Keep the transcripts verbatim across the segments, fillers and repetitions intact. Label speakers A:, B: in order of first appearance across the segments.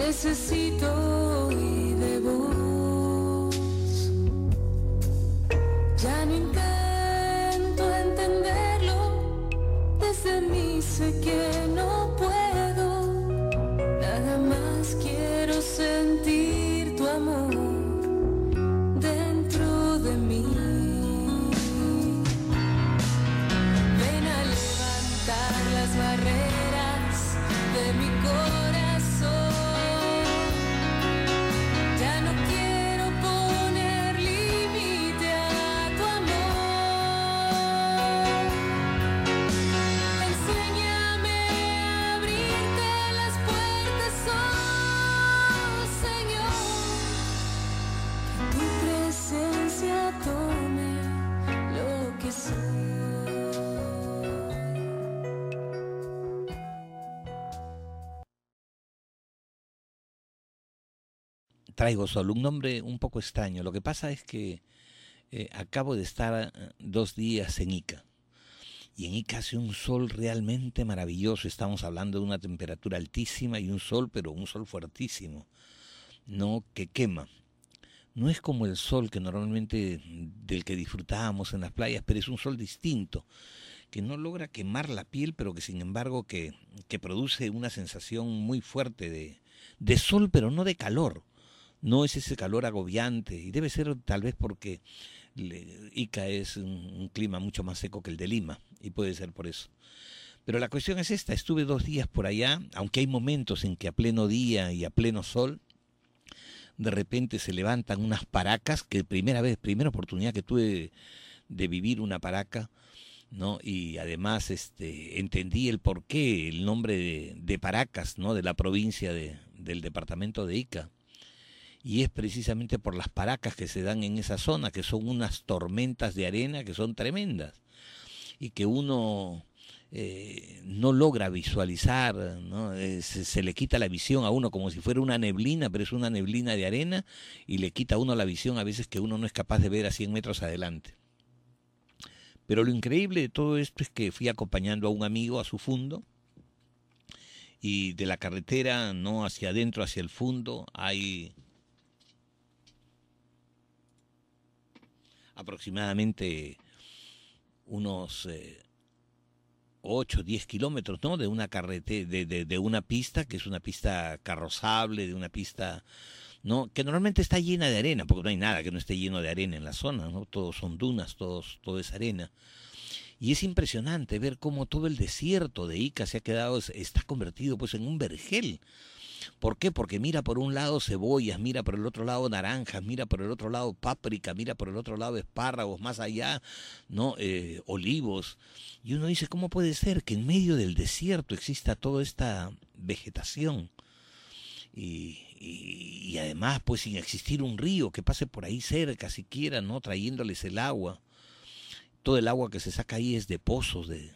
A: necesito oír de vos. Ya no intento entenderlo, desde mí sé que no puedo. Nada más quiero sentir tu amor dentro de mí. Ven a levantar las barreras de mi corazón. Ya no quiero poner límite a tu amor. Enséñame a abrirte las puertas, oh Señor. Que tu presencia tome lo que soy.
B: Traigo solo un nombre un poco extraño. Lo que pasa es que eh, acabo de estar eh, dos días en Ica. Y en Ica hace un sol realmente maravilloso. Estamos hablando de una temperatura altísima y un sol, pero un sol fuertísimo, no que quema. No es como el sol que normalmente del que disfrutábamos en las playas, pero es un sol distinto, que no logra quemar la piel, pero que sin embargo que, que produce una sensación muy fuerte de, de sol, pero no de calor. No es ese calor agobiante, y debe ser tal vez porque le, Ica es un, un clima mucho más seco que el de Lima, y puede ser por eso. Pero la cuestión es esta: estuve dos días por allá, aunque hay momentos en que a pleno día y a pleno sol, de repente se levantan unas paracas, que primera vez, primera oportunidad que tuve de, de vivir una paraca, ¿no? Y además este, entendí el porqué, el nombre de, de Paracas, ¿no? De la provincia de, del departamento de Ica. Y es precisamente por las paracas que se dan en esa zona, que son unas tormentas de arena que son tremendas y que uno eh, no logra visualizar, ¿no? Eh, se, se le quita la visión a uno como si fuera una neblina, pero es una neblina de arena y le quita a uno la visión a veces que uno no es capaz de ver a cien metros adelante. Pero lo increíble de todo esto es que fui acompañando a un amigo a su fundo, y de la carretera, no hacia adentro, hacia el fundo, hay aproximadamente unos eh, ocho o diez kilómetros, ¿no? De una carretera, de, de, de una pista, que es una pista carrozable, de una pista, ¿no? Que normalmente está llena de arena, porque no hay nada que no esté lleno de arena en la zona, ¿no? Todos son dunas, todos, todo es arena. Y es impresionante ver cómo todo el desierto de Ica se ha quedado, está convertido pues en un vergel. ¿Por qué? Porque mira por un lado cebollas, mira por el otro lado naranjas, mira por el otro lado páprica, mira por el otro lado espárragos, más allá, ¿no? Eh, olivos. Y uno dice, ¿cómo puede ser que en medio del desierto exista toda esta vegetación? Y, y, y además, pues sin existir un río que pase por ahí cerca siquiera, ¿no? Trayéndoles el agua. Todo el agua que se saca ahí es de pozos, de...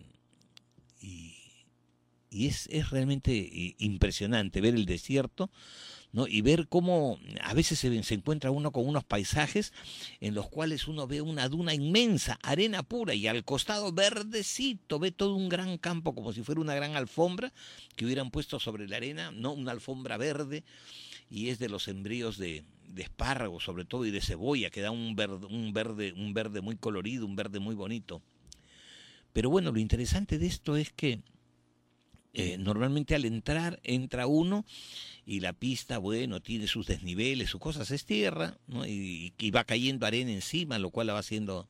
B: Y, y es, es realmente impresionante ver el desierto, ¿no? Y ver cómo a veces se, se encuentra uno con unos paisajes en los cuales uno ve una duna inmensa, arena pura, y al costado verdecito, ve todo un gran campo como si fuera una gran alfombra que hubieran puesto sobre la arena, ¿no? Una alfombra verde, y es de los sembríos de, de espárragos sobre todo y de cebolla, que da un verde, un verde, un verde muy colorido, un verde muy bonito. Pero bueno, lo interesante de esto es que Eh, normalmente al entrar, entra uno y la pista, bueno, tiene sus desniveles, sus cosas, es tierra, ¿no? y, y va cayendo arena encima, lo cual la va haciendo,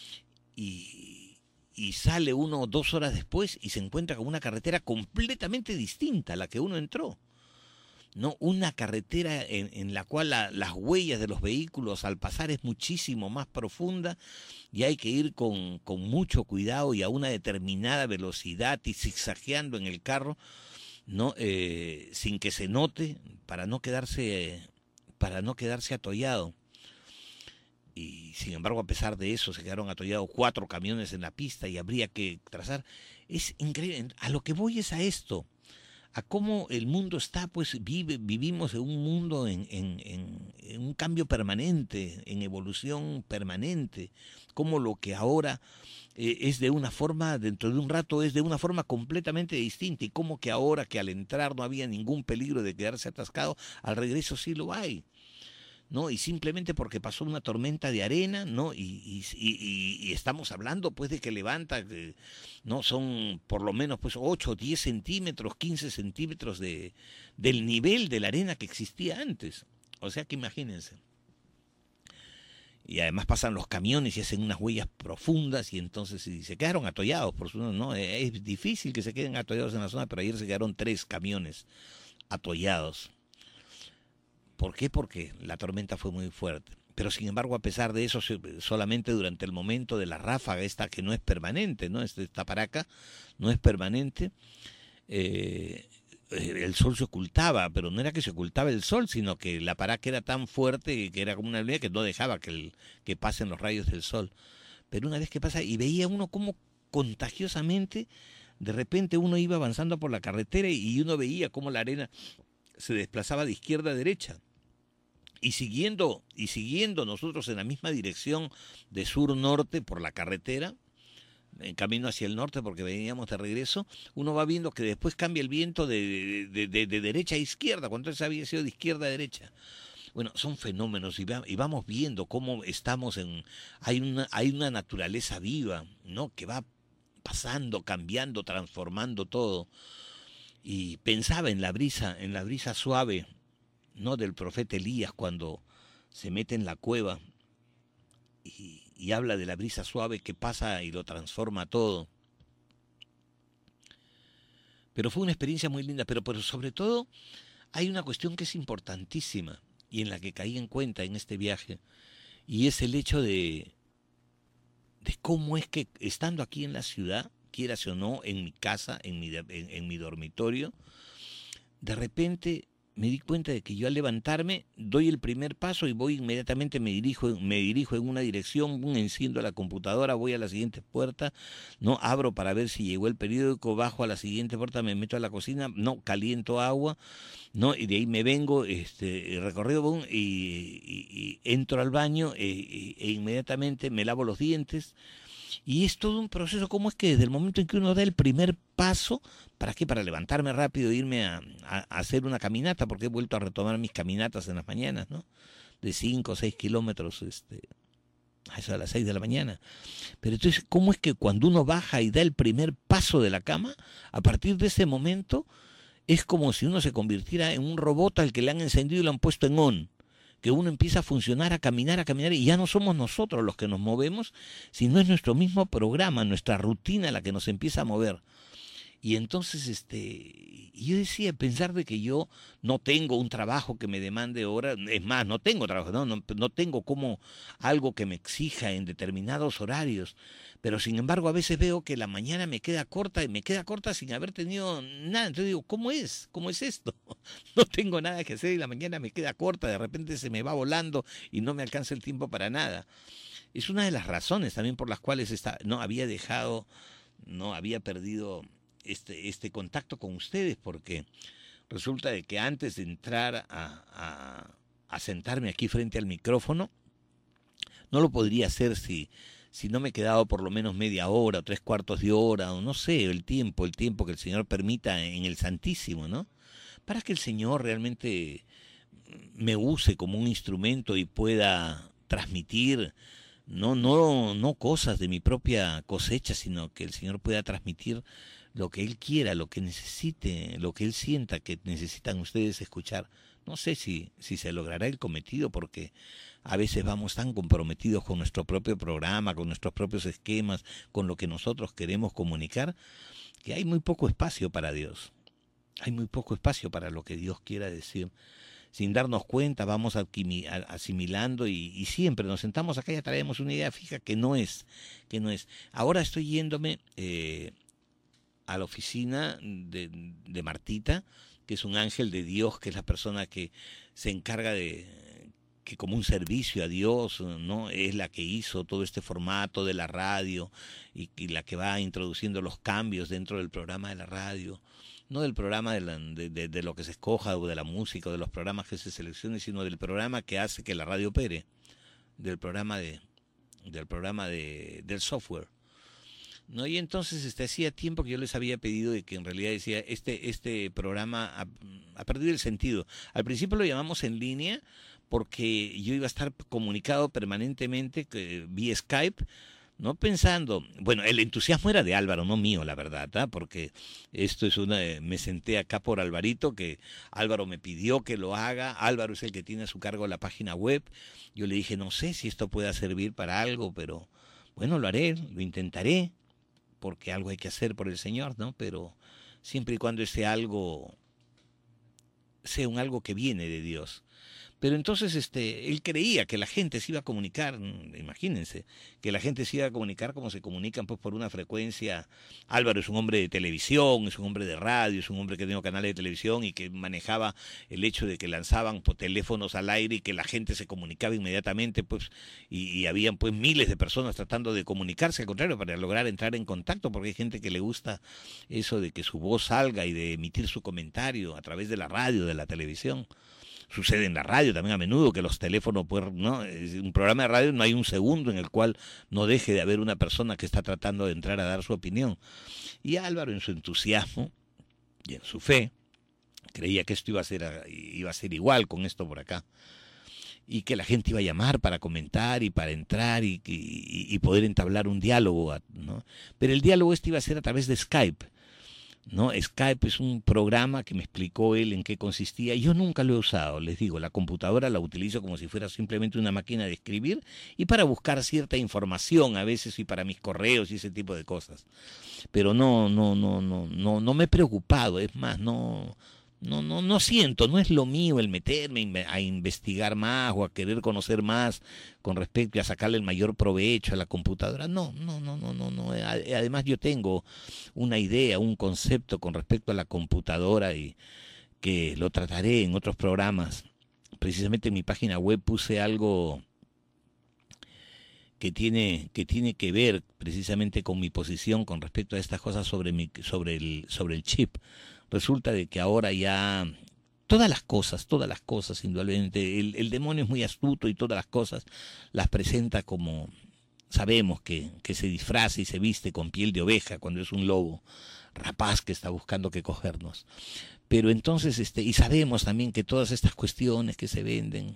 B: y, y sale uno dos horas después y se encuentra con una carretera completamente distinta a la que uno entró, ¿no? Una carretera en, en la cual la, las huellas de los vehículos al pasar es muchísimo más profunda, y hay que ir con, con mucho cuidado y a una determinada velocidad y zigzagueando en el carro, ¿no? Eh, sin que se note, para no quedarse, para no quedarse atollado. Y sin embargo, a pesar de eso, se quedaron atollados cuatro camiones en la pista y habría que trazar. Es increíble. A lo que voy es a esto, a cómo el mundo está, pues vive, vivimos en un mundo en, en, en, en un cambio permanente, en evolución permanente, como lo que ahora eh, es de una forma, dentro de un rato es de una forma completamente distinta, y como que ahora que al entrar no había ningún peligro de quedarse atascado, al regreso sí lo hay. ¿No? Y simplemente porque pasó una tormenta de arena, ¿no? Y, y, y, y estamos hablando pues de que levanta, eh, ¿no? Son por lo menos pues ocho, diez centímetros, quince centímetros de, del nivel de la arena que existía antes. O sea que imagínense. Y además pasan los camiones y hacen unas huellas profundas, y entonces y se quedaron atollados, por su no, es difícil que se queden atollados en la zona, pero ayer se quedaron tres camiones atollados. ¿Por qué? Porque la tormenta fue muy fuerte. Pero sin embargo, a pesar de eso, solamente durante el momento de la ráfaga, esta que no es permanente, ¿no? Esta paraca no es permanente, eh, el sol se ocultaba, pero no era que se ocultaba el sol, sino que la paraca era tan fuerte que era como una línea que no dejaba que, el, que pasen los rayos del sol. Pero una vez que pasa, y veía uno como contagiosamente, de repente uno iba avanzando por la carretera y uno veía cómo la arena se desplazaba de izquierda a derecha. Y siguiendo, y siguiendo nosotros en la misma dirección de sur-norte por la carretera, en camino hacia el norte porque veníamos de regreso, uno va viendo que después cambia el viento de, de, de, de derecha a izquierda, cuando antes había sido de izquierda a derecha. Bueno, son fenómenos y, va, y vamos viendo cómo estamos en... Hay una, hay una naturaleza viva, ¿no? Que va pasando, cambiando, transformando todo. Y pensaba en la brisa, en la brisa suave, ¿no? Del profeta Elías cuando se mete en la cueva y, y habla de la brisa suave que pasa y lo transforma todo. Pero fue una experiencia muy linda, pero, pero sobre todo hay una cuestión que es importantísima y en la que caí en cuenta en este viaje, y es el hecho de, de cómo es que estando aquí en la ciudad, quieras o no, en mi casa, en mi, en, en mi dormitorio, de repente me di cuenta de que yo al levantarme doy el primer paso y voy inmediatamente, me dirijo, me dirijo en una dirección, enciendo la computadora, voy a la siguiente puerta, no abro para ver si llegó el periódico, bajo a la siguiente puerta, me meto a la cocina, no caliento agua, no, y de ahí me vengo, este recorrido boom, y, y, y entro al baño e, e inmediatamente me lavo los dientes. Y es todo un proceso. ¿Cómo es que desde el momento en que uno da el primer paso, ¿para qué? Para levantarme rápido e irme a, a, a hacer una caminata, porque he vuelto a retomar mis caminatas en las mañanas, ¿no? De cinco o seis kilómetros, este, a eso a las seis de la mañana. Pero entonces, ¿cómo es que cuando uno baja y da el primer paso de la cama, a partir de ese momento, es como si uno se convirtiera en un robot al que le han encendido y lo han puesto en on? Que uno empieza a funcionar, a caminar, a caminar, y ya no somos nosotros los que nos movemos, sino es nuestro mismo programa, nuestra rutina la que nos empieza a mover. Y entonces, este, yo decía, pensar de que yo no tengo un trabajo que me demande horas, es más, no tengo trabajo, no, no, no tengo como algo que me exija en determinados horarios, pero sin embargo a veces veo que la mañana me queda corta y me queda corta sin haber tenido nada. Entonces digo, ¿cómo es? ¿Cómo es esto? No tengo nada que hacer y la mañana me queda corta, de repente se me va volando y no me alcanza el tiempo para nada. Es una de las razones también por las cuales esta, no había dejado, no había perdido este, este contacto con ustedes, porque resulta de que antes de entrar a, a, a sentarme aquí frente al micrófono, no lo podría hacer si, si no me he quedado por lo menos media hora o tres cuartos de hora, o no sé, el tiempo, el tiempo que el Señor permita en el Santísimo, ¿no? Para que el Señor realmente me use como un instrumento y pueda transmitir no, no, no cosas de mi propia cosecha, sino que el Señor pueda transmitir lo que Él quiera, lo que necesite, lo que Él sienta que necesitan ustedes escuchar. No sé si, si se logrará el cometido, porque a veces vamos tan comprometidos con nuestro propio programa, con nuestros propios esquemas, con lo que nosotros queremos comunicar, que hay muy poco espacio para Dios. Hay muy poco espacio para lo que Dios quiera decir. Sin darnos cuenta vamos asimilando y, y siempre nos sentamos acá y ya traemos una idea fija que no es, que no es. Ahora estoy yéndome eh, a la oficina de, de Martita, que es un ángel de Dios, que es la persona que se encarga de, que como un servicio a Dios, ¿no? Es la que hizo todo este formato de la radio y, y la que va introduciendo los cambios dentro del programa de la radio, no del programa de, la, de, de, de lo que se escoja o de la música o de los programas que se seleccionen, sino del programa que hace que la radio opere, del programa de del programa de del software. No, y entonces este hacía tiempo que yo les había pedido de que en realidad decía este este programa ha, ha perdido el sentido. Al principio lo llamamos en línea porque yo iba a estar comunicado permanentemente que, vía Skype, no pensando, bueno, el entusiasmo era de Álvaro, no mío, la verdad, ¿eh? Porque esto es una, me senté acá por Alvarito, que Álvaro me pidió que lo haga, Álvaro es el que tiene a su cargo la página web, yo le dije, no sé si esto pueda servir para algo, pero bueno, lo haré, lo intentaré, porque algo hay que hacer por el Señor, ¿no? Pero siempre y cuando ese algo sea un algo que viene de Dios. Pero entonces este, él creía que la gente se iba a comunicar, imagínense, que la gente se iba a comunicar como se comunican pues por una frecuencia. Álvaro es un hombre de televisión, es un hombre de radio, es un hombre que tiene canales de televisión y que manejaba el hecho de que lanzaban pues, teléfonos al aire y que la gente se comunicaba inmediatamente, pues, y, y habían pues miles de personas tratando de comunicarse, al contrario, para lograr entrar en contacto, porque hay gente que le gusta eso de que su voz salga y de emitir su comentario a través de la radio, de la televisión. Sucede en la radio también a menudo que los teléfonos, pues, ¿no? Un programa de radio no hay un segundo en el cual no deje de haber una persona que está tratando de entrar a dar su opinión. Y Álvaro, en su entusiasmo y en su fe, creía que esto iba a ser, iba a ser igual con esto por acá. Y que la gente iba a llamar para comentar y para entrar y, y, y poder entablar un diálogo, ¿no? Pero el diálogo este iba a ser a través de Skype. ¿No? Skype es un programa que me explicó él en qué consistía. Yo nunca lo he usado, les digo, la computadora la utilizo como si fuera simplemente una máquina de escribir y para buscar cierta información a veces y para mis correos y ese tipo de cosas. Pero no, no, no, no, no, no me he preocupado, es más, no, no, no, no siento, no es lo mío el meterme a investigar más o a querer conocer más con respecto a sacarle el mayor provecho a la computadora. No, no, no, no, no, no. Además yo tengo una idea, un concepto con respecto a la computadora y que lo trataré en otros programas. Precisamente en mi página web puse algo que tiene que tiene que ver precisamente con mi posición con respecto a estas cosas sobre mi sobre el sobre el chip. Resulta de que ahora ya todas las cosas, todas las cosas, indudablemente, el, el demonio es muy astuto y todas las cosas las presenta como, sabemos que, que se disfraza y se viste con piel de oveja cuando es un lobo rapaz que está buscando que cogernos. Pero entonces, este, y sabemos también que todas estas cuestiones que se venden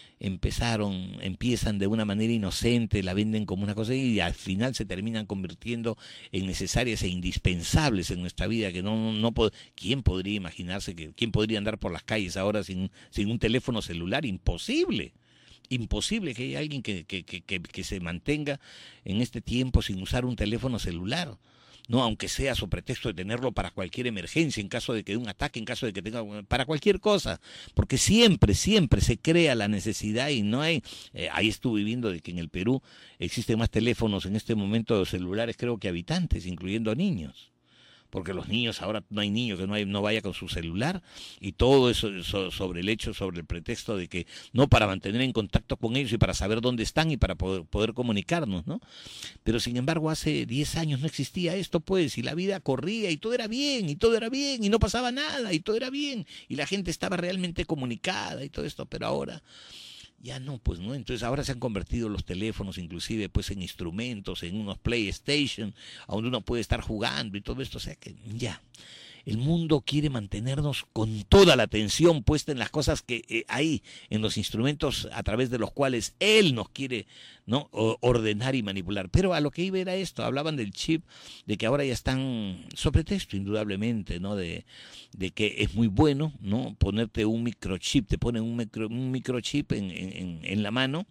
B: empezaron, empiezan de una manera inocente, la venden como una cosa y al final se terminan convirtiendo en necesarias e indispensables en nuestra vida, que no, no, no ¿quién podría imaginarse que, quién podría andar por las calles ahora sin, sin un teléfono celular? Imposible. Imposible que haya alguien que, que, que, que, que se mantenga en este tiempo sin usar un teléfono celular. No, aunque sea su pretexto de tenerlo para cualquier emergencia, en caso de que un ataque, en caso de que tenga, para cualquier cosa, porque siempre, siempre se crea la necesidad y no hay, eh, ahí estuve viendo de que en el Perú existen más teléfonos en este momento celulares, creo que habitantes, incluyendo niños. Porque los niños, ahora no hay niño que no, hay, no vaya con su celular y todo eso, eso sobre el hecho, sobre el pretexto de que no para mantener en contacto con ellos y para saber dónde están y para poder, poder comunicarnos, ¿no? Pero sin embargo hace diez años no existía esto, pues, y la vida corría y todo era bien, y todo era bien, y no pasaba nada, y todo era bien, y la gente estaba realmente comunicada y todo esto, pero ahora ya no, pues no, entonces ahora se han convertido los teléfonos inclusive pues en instrumentos, en unos PlayStation, a donde uno puede estar jugando y todo esto, o sea que ya, el mundo quiere mantenernos con toda la atención puesta en las cosas que eh, hay, en los instrumentos a través de los cuales él nos quiere, ¿no?, o, ordenar y manipular. Pero a lo que iba era esto, hablaban del chip, de que ahora ya están, sobre texto indudablemente, ¿no?, de, de que es muy bueno, ¿no?, ponerte un microchip, te ponen un, micro, un microchip en, en, en la mano,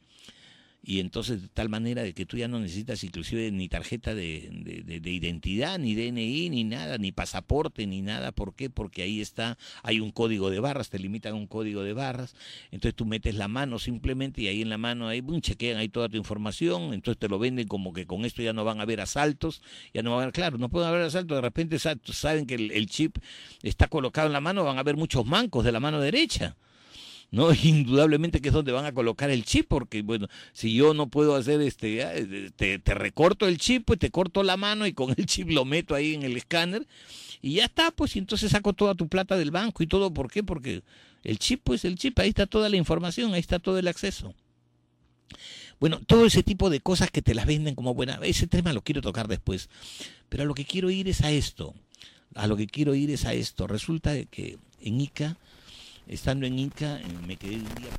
B: y entonces de tal manera de que tú ya no necesitas inclusive ni tarjeta de, de, de, de identidad, ni D N I, ni nada, ni pasaporte, ni nada. ¿Por qué? Porque ahí está, hay un código de barras, te limitan a un código de barras, entonces tú metes la mano simplemente y ahí en la mano ahí, boom, chequean ahí toda tu información, entonces te lo venden como que con esto ya no van a haber asaltos, ya no van a haber, claro, no pueden haber asaltos, de repente saben que el, el chip está colocado en la mano, van a haber muchos mancos de la mano derecha. ¿no? Indudablemente que es donde van a colocar el chip, porque bueno, si yo no puedo hacer este, te, te recorto el chip, pues te corto la mano y con el chip lo meto ahí en el escáner y ya está, pues y entonces saco toda tu plata del banco y todo. ¿Por qué? Porque el chip, pues el chip, ahí está toda la información, ahí está todo el acceso. Bueno, todo ese tipo de cosas que te las venden como buena, ese tema lo quiero tocar después, pero a lo que quiero ir es a esto, a lo que quiero ir es a esto. Resulta de que en Ica, estando en Ica, me quedé un día,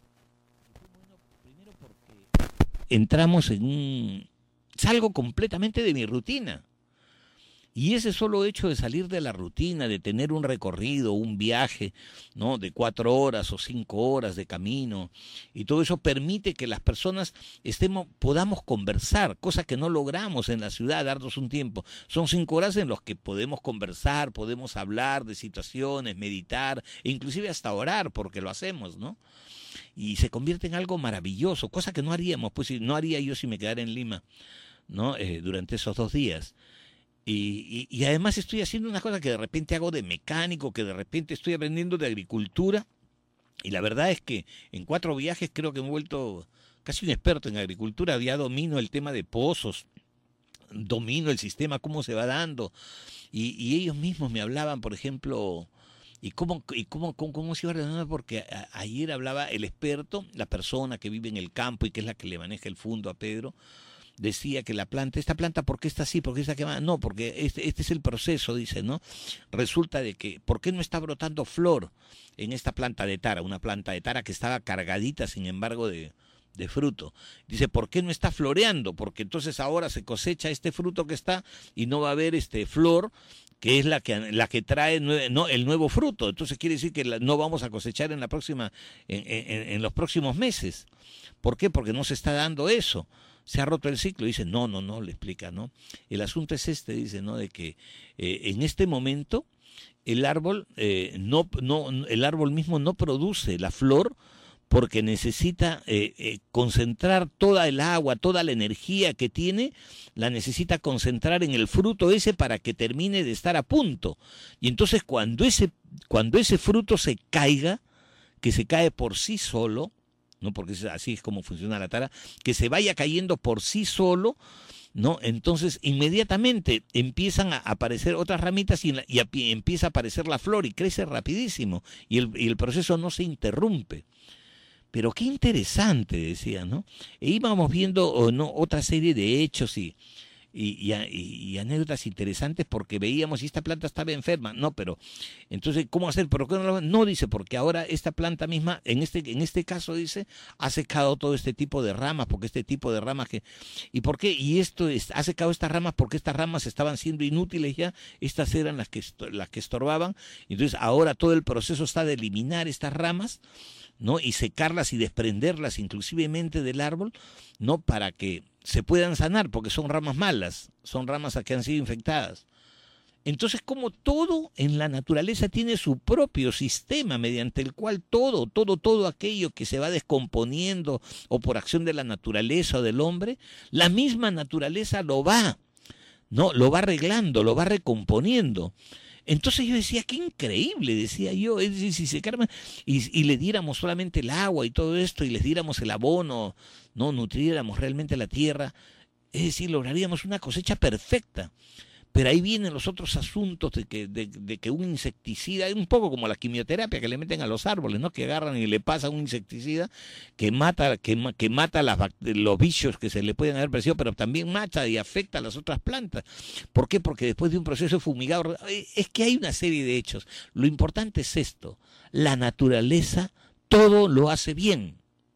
B: primero porque entramos en un, salgo completamente de mi rutina. Y ese solo hecho de salir de la rutina, de tener un recorrido, un viaje, ¿no? De cuatro horas o cinco horas de camino, y todo eso permite que las personas estemos, podamos conversar, cosa que no logramos en la ciudad, darnos un tiempo. Son cinco horas en las que podemos conversar, podemos hablar de situaciones, meditar, e inclusive hasta orar, porque lo hacemos, ¿no? Y se convierte en algo maravilloso, cosa que no haríamos, pues no haría yo si me quedara en Lima, ¿no? Eh, durante esos dos días. Y, y, y además estoy haciendo una cosa que de repente hago de mecánico, que de repente estoy aprendiendo de agricultura. Y la verdad es que en cuatro viajes creo que me he vuelto casi un experto en agricultura. Ya domino el tema de pozos, domino el sistema, cómo se va dando. Y, y ellos mismos me hablaban, por ejemplo, y cómo, y cómo, cómo, cómo se iba ordenando, porque a, ayer hablaba el experto, la persona que vive en el campo y que es la que le maneja el fondo a Pedro. Decía que la planta, esta planta, ¿por qué está así? ¿Por qué está quemada? No, porque este, este es el proceso, dice, ¿no? Resulta de que, ¿por qué no está brotando flor en esta planta de tara? Una planta de tara que estaba cargadita, sin embargo, de, de fruto. Dice, ¿por qué no está floreando? Porque entonces ahora se cosecha este fruto que está y no va a haber este flor, que es la que la que trae no, el nuevo fruto. Entonces quiere decir que la, no vamos a cosechar en la próxima, en, en, en los próximos meses. ¿Por qué? Porque no se está dando eso. Se ha roto el ciclo. Dice, no, no, no, le explica, ¿no? El asunto es este, dice, ¿no? De que eh, en este momento el árbol, eh, no, no, el árbol mismo no produce la flor porque necesita eh, eh, concentrar toda el agua, toda la energía que tiene, la necesita concentrar en el fruto ese para que termine de estar a punto. Y entonces cuando ese, cuando ese fruto se caiga, que se cae por sí solo, ¿no? Porque así es como funciona la tara, que se vaya cayendo por sí solo, ¿no? Entonces inmediatamente empiezan a aparecer otras ramitas y, la, y a, empieza a aparecer la flor y crece rapidísimo y el, y el proceso no se interrumpe. Pero qué interesante, decía, ¿no? E íbamos viendo oh, no, otra serie de hechos y, y, y, y anécdotas interesantes porque veíamos si esta planta estaba enferma. No, pero entonces, ¿cómo hacer? ¿Pero qué no, lo... no, dice, porque ahora esta planta misma, en este, en este caso, dice, ha secado todo este tipo de ramas, porque este tipo de ramas que... ¿Y por qué? Y esto es, ha secado estas ramas porque estas ramas estaban siendo inútiles ya, estas eran las que, las que estorbaban. Entonces, ahora todo el proceso está de eliminar estas ramas, ¿no? Y secarlas y desprenderlas inclusivemente del árbol, ¿no? Para que se puedan sanar, porque son ramas malas, son ramas que han sido infectadas. Entonces, como todo en la naturaleza tiene su propio sistema mediante el cual todo, todo, todo aquello que se va descomponiendo o por acción de la naturaleza o del hombre, la misma naturaleza lo va, ¿no? Lo va arreglando, lo va recomponiendo. Entonces yo decía, qué increíble, decía yo, es decir, si se carman y, y le diéramos solamente el agua y todo esto y les diéramos el abono, no nutriéramos realmente la tierra, es decir, lograríamos una cosecha perfecta. Pero ahí vienen los otros asuntos de que, de, de que un insecticida, es un poco como la quimioterapia que le meten a los árboles, ¿no? Que agarran y le pasan un insecticida que mata, que, que mata las, los bichos que se le pueden haber parecido, pero también mata y afecta a las otras plantas. ¿Por qué? Porque después de un proceso fumigador, es que hay una serie de hechos. Lo importante es esto, la naturaleza todo lo hace bien.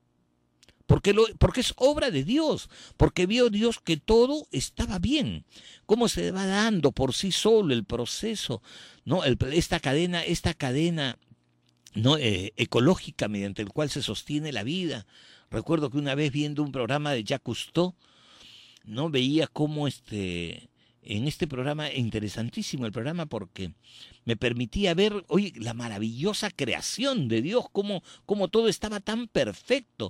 B: Porque, lo, porque es obra de Dios, porque vio Dios que todo estaba bien. Cómo se va dando por sí solo el proceso, ¿no? El, esta cadena, esta cadena ¿no? eh, ecológica mediante el cual se sostiene la vida. Recuerdo que una vez viendo un programa de Jacques Cousteau, ¿no? Veía cómo este, en este programa, interesantísimo el programa porque me permitía ver, oye, la maravillosa creación de Dios, cómo, cómo todo estaba tan perfecto,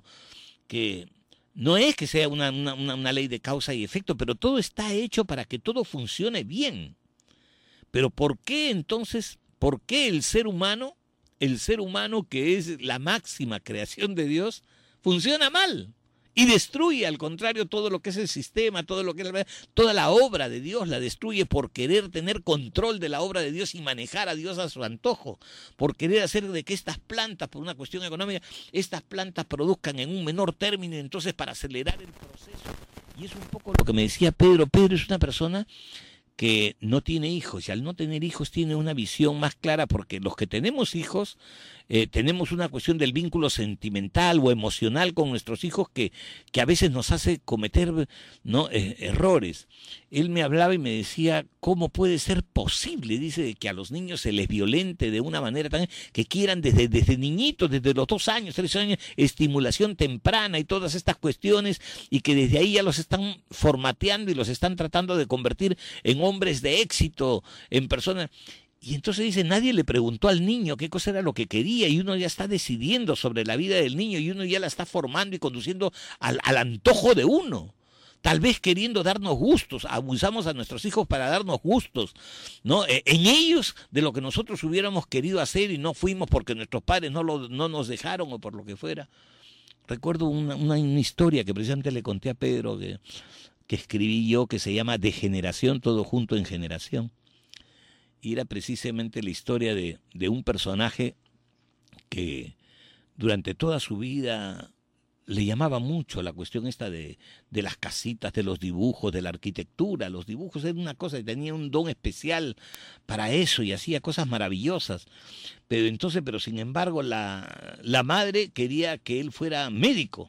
B: que no es que sea una, una, una ley de causa y efecto, pero todo está hecho para que todo funcione bien. Pero ¿por qué entonces, por qué el ser humano el ser humano, que es la máxima creación de Dios, funciona mal y destruye, al contrario, todo lo que es el sistema, todo lo que es la, toda la obra de Dios la destruye por querer tener control de la obra de Dios y manejar a Dios a su antojo, por querer hacer de que estas plantas, por una cuestión económica, estas plantas produzcan en un menor término, entonces para acelerar el proceso. Y es un poco lo que me decía Pedro. Pedro es una persona que no tiene hijos, y al no tener hijos tiene una visión más clara, porque los que tenemos hijos eh, tenemos una cuestión del vínculo sentimental o emocional con nuestros hijos que, que a veces nos hace cometer, ¿no? eh, errores. Él me hablaba y me decía, ¿cómo puede ser posible? Dice, que a los niños se les violente de una manera tan, que quieran desde, desde niñitos, desde los dos años, tres años, estimulación temprana y todas estas cuestiones, y que desde ahí ya los están formateando y los están tratando de convertir en hombres de éxito, en personas. Y entonces dice, nadie le preguntó al niño qué cosa era lo que quería, y uno ya está decidiendo sobre la vida del niño, y uno ya la está formando y conduciendo al, al antojo de uno. Tal vez queriendo darnos gustos, abusamos a nuestros hijos para darnos gustos, ¿no? En ellos, de lo que nosotros hubiéramos querido hacer y no fuimos porque nuestros padres no, lo, no nos dejaron o por lo que fuera. Recuerdo una, una, una historia que precisamente le conté a Pedro, que, que escribí yo, que se llama De generación, todo junto en generación. Y era precisamente la historia de, de un personaje que durante toda su vida le llamaba mucho la cuestión esta de, de las casitas, de los dibujos, de la arquitectura. Los dibujos eran una cosa, y tenía un don especial para eso y hacía cosas maravillosas. Pero entonces, pero sin embargo, la, la madre quería que él fuera médico.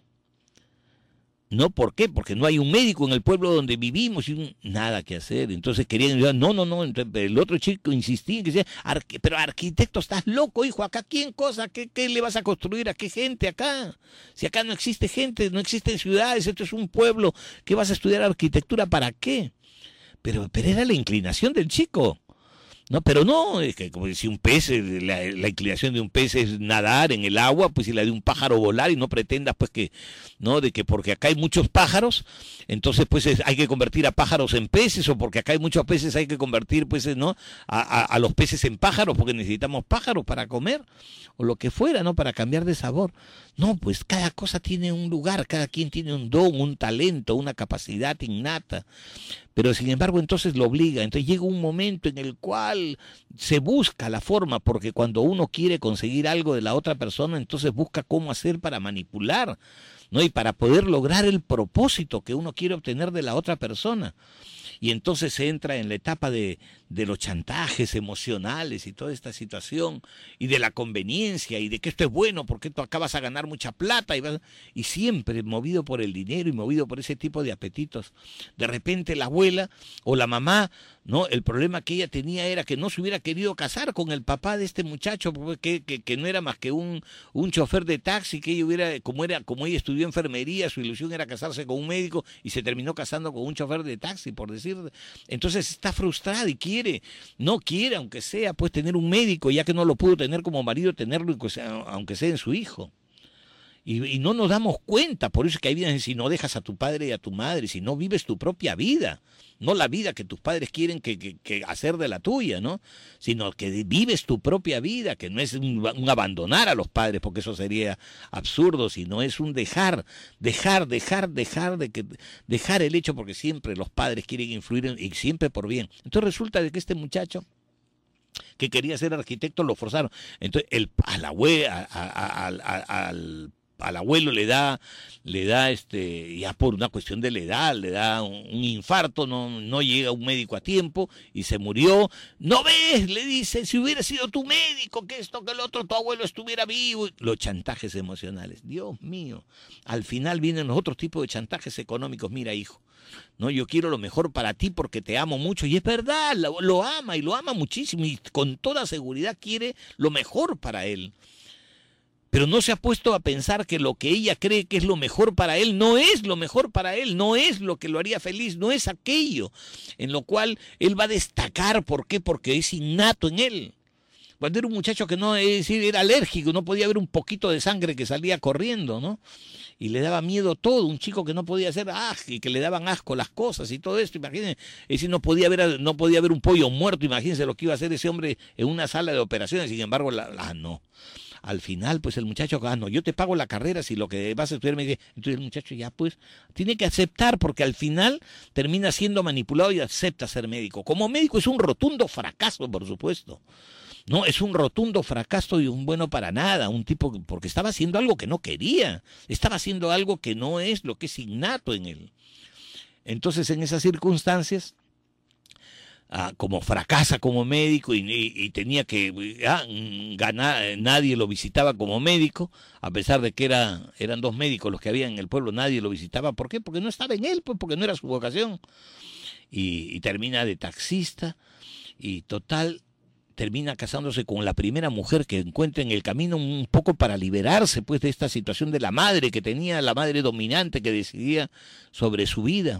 B: ¿No? ¿Por qué? Porque no hay un médico en el pueblo donde vivimos y un, nada que hacer. Entonces querían, no, no, no. Entonces, el otro chico insistía, que decía, Arqu pero arquitecto, estás loco, hijo, acá quién cosa, ¿Qué, qué le vas a construir? ¿A qué gente acá? Si acá no existe gente, no existen ciudades, esto es un pueblo, ¿qué vas a estudiar arquitectura? ¿Para qué? Pero, pero era la inclinación del chico. No, pero no, es que como si un pez, la, la inclinación de un pez es nadar en el agua, pues y la de un pájaro volar, y no pretendas pues que, no, de que porque acá hay muchos pájaros, entonces pues es, hay que convertir a pájaros en peces, o porque acá hay muchos peces hay que convertir pues, ¿no? a, a, a los peces en pájaros, porque necesitamos pájaros para comer, o lo que fuera, ¿no? Para cambiar de sabor. No, pues cada cosa tiene un lugar, cada quien tiene un don, un talento, una capacidad innata. Pero sin embargo entonces lo obliga, entonces llega un momento en el cual se busca la forma, porque cuando uno quiere conseguir algo de la otra persona, entonces busca cómo hacer para manipular, ¿no? Y para poder lograr el propósito que uno quiere obtener de la otra persona. Y entonces se entra en la etapa de, de los chantajes emocionales y toda esta situación, y de la conveniencia, y de que esto es bueno porque tú acabas a ganar mucha plata, y, vas, y siempre movido por el dinero y movido por ese tipo de apetitos. De repente la abuela o la mamá, ¿no? El problema que ella tenía era que no se hubiera querido casar con el papá de este muchacho, que, que, que no era más que un, un chofer de taxi, que ella hubiera, como era, como ella estudió enfermería, su ilusión era casarse con un médico, y se terminó casando con un chofer de taxi, por decir. Entonces está frustrada y quiere, no quiere, aunque sea, pues tener un médico, ya que no lo pudo tener como marido, tenerlo aunque sea en su hijo. Y, y no nos damos cuenta, por eso es que hay vidas, si no dejas a tu padre y a tu madre, si no vives tu propia vida, no la vida que tus padres quieren que, que, que hacer de la tuya, ¿no? Sino que vives tu propia vida, que no es un, un abandonar a los padres, porque eso sería absurdo, sino es un dejar, dejar, dejar, dejar, de que, dejar el hecho, porque siempre los padres quieren influir en, y siempre por bien. Entonces resulta de que este muchacho que quería ser arquitecto lo forzaron. Entonces el, a la abuela, a, a, a, a, al al abuelo le da, le da este, ya por una cuestión de la edad, le da un, un infarto, no, no llega un médico a tiempo y se murió. ¿No ves? Le dice, si hubiera sido tu médico, que esto, que el otro, tu abuelo estuviera vivo. Los chantajes emocionales, Dios mío. Al final vienen los otros tipos de chantajes económicos. Mira, hijo, no, yo quiero lo mejor para ti porque te amo mucho. Y es verdad, lo, lo ama y lo ama muchísimo y con toda seguridad quiere lo mejor para él. Pero no se ha puesto a pensar que lo que ella cree que es lo mejor para él no es lo mejor para él, no es lo que lo haría feliz, no es aquello en lo cual él va a destacar. ¿Por qué? Porque es innato en él. Cuando era un muchacho que no, es decir, era alérgico, no podía ver un poquito de sangre que salía corriendo, ¿no? Y le daba miedo todo, un chico que no podía hacer asco y que le daban asco las cosas y todo esto, imagínense, es decir, no podía ver, no podía ver un pollo muerto, imagínense lo que iba a hacer ese hombre en una sala de operaciones, sin embargo, la, la no. Al final, pues el muchacho, ah, no, yo te pago la carrera si lo que vas a estudiar me dice, entonces el muchacho ya pues tiene que aceptar porque al final termina siendo manipulado y acepta ser médico. Como médico es un rotundo fracaso, por supuesto. No, es un rotundo fracaso y un bueno para nada, un tipo, porque estaba haciendo algo que no quería, estaba haciendo algo que no es lo que es innato en él. Entonces, en esas circunstancias, ah, como fracasa como médico y, y, y tenía que ah, ganar, nadie lo visitaba como médico, a pesar de que era, eran dos médicos los que había en el pueblo, nadie lo visitaba. ¿Por qué? Porque no estaba en él, pues porque no era su vocación. Y, y termina de taxista y total... termina casándose con la primera mujer que encuentra en el camino, un poco para liberarse pues de esta situación de la madre que tenía, la madre dominante que decidía sobre su vida.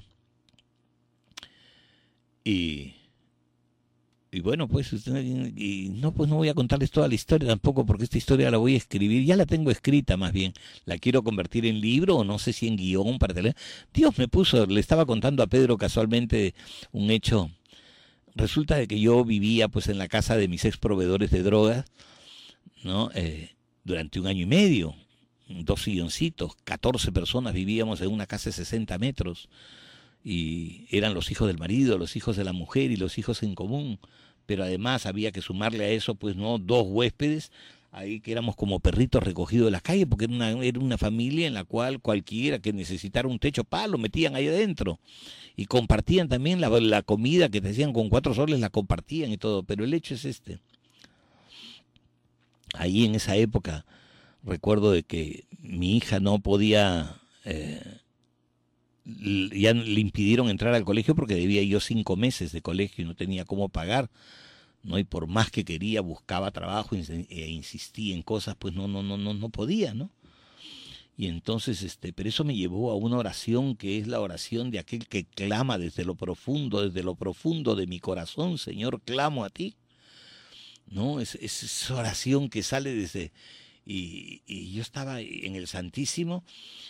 B: Y, y bueno, pues, y no, pues no voy a contarles toda la historia tampoco, porque esta historia la voy a escribir, ya la tengo escrita más bien, la quiero convertir en libro o no sé si en guión para tener. Dios me puso, le estaba contando a Pedro casualmente un hecho. Resulta de que yo vivía pues en la casa de mis ex proveedores de drogas, ¿no? Eh, durante un año y medio, dos silloncitos, catorce personas vivíamos en una casa de sesenta metros y eran los hijos del marido, los hijos de la mujer y los hijos en común, pero además había que sumarle a eso pues no dos huéspedes, ahí que éramos como perritos recogidos de la calle, porque era una, era una familia en la cual cualquiera que necesitara un techo, pa, lo metían ahí adentro. Y compartían también la, la comida que te hacían con cuatro soles, la compartían y todo. Pero el hecho es este. Ahí en esa época, recuerdo de que mi hija no podía, eh, ya le impidieron entrar al colegio porque debía yo cinco meses de colegio y no tenía cómo pagar. ¿No? Y por más que quería, buscaba trabajo e insistía en cosas, pues no, no, no, no, no podía, ¿no? Y entonces, este, pero eso me llevó a una oración que es la oración de aquel que clama desde lo profundo, desde lo profundo de mi corazón, Señor, clamo a ti. ¿No? Es, es esa oración que sale desde... Y, y yo estaba en el Santísimo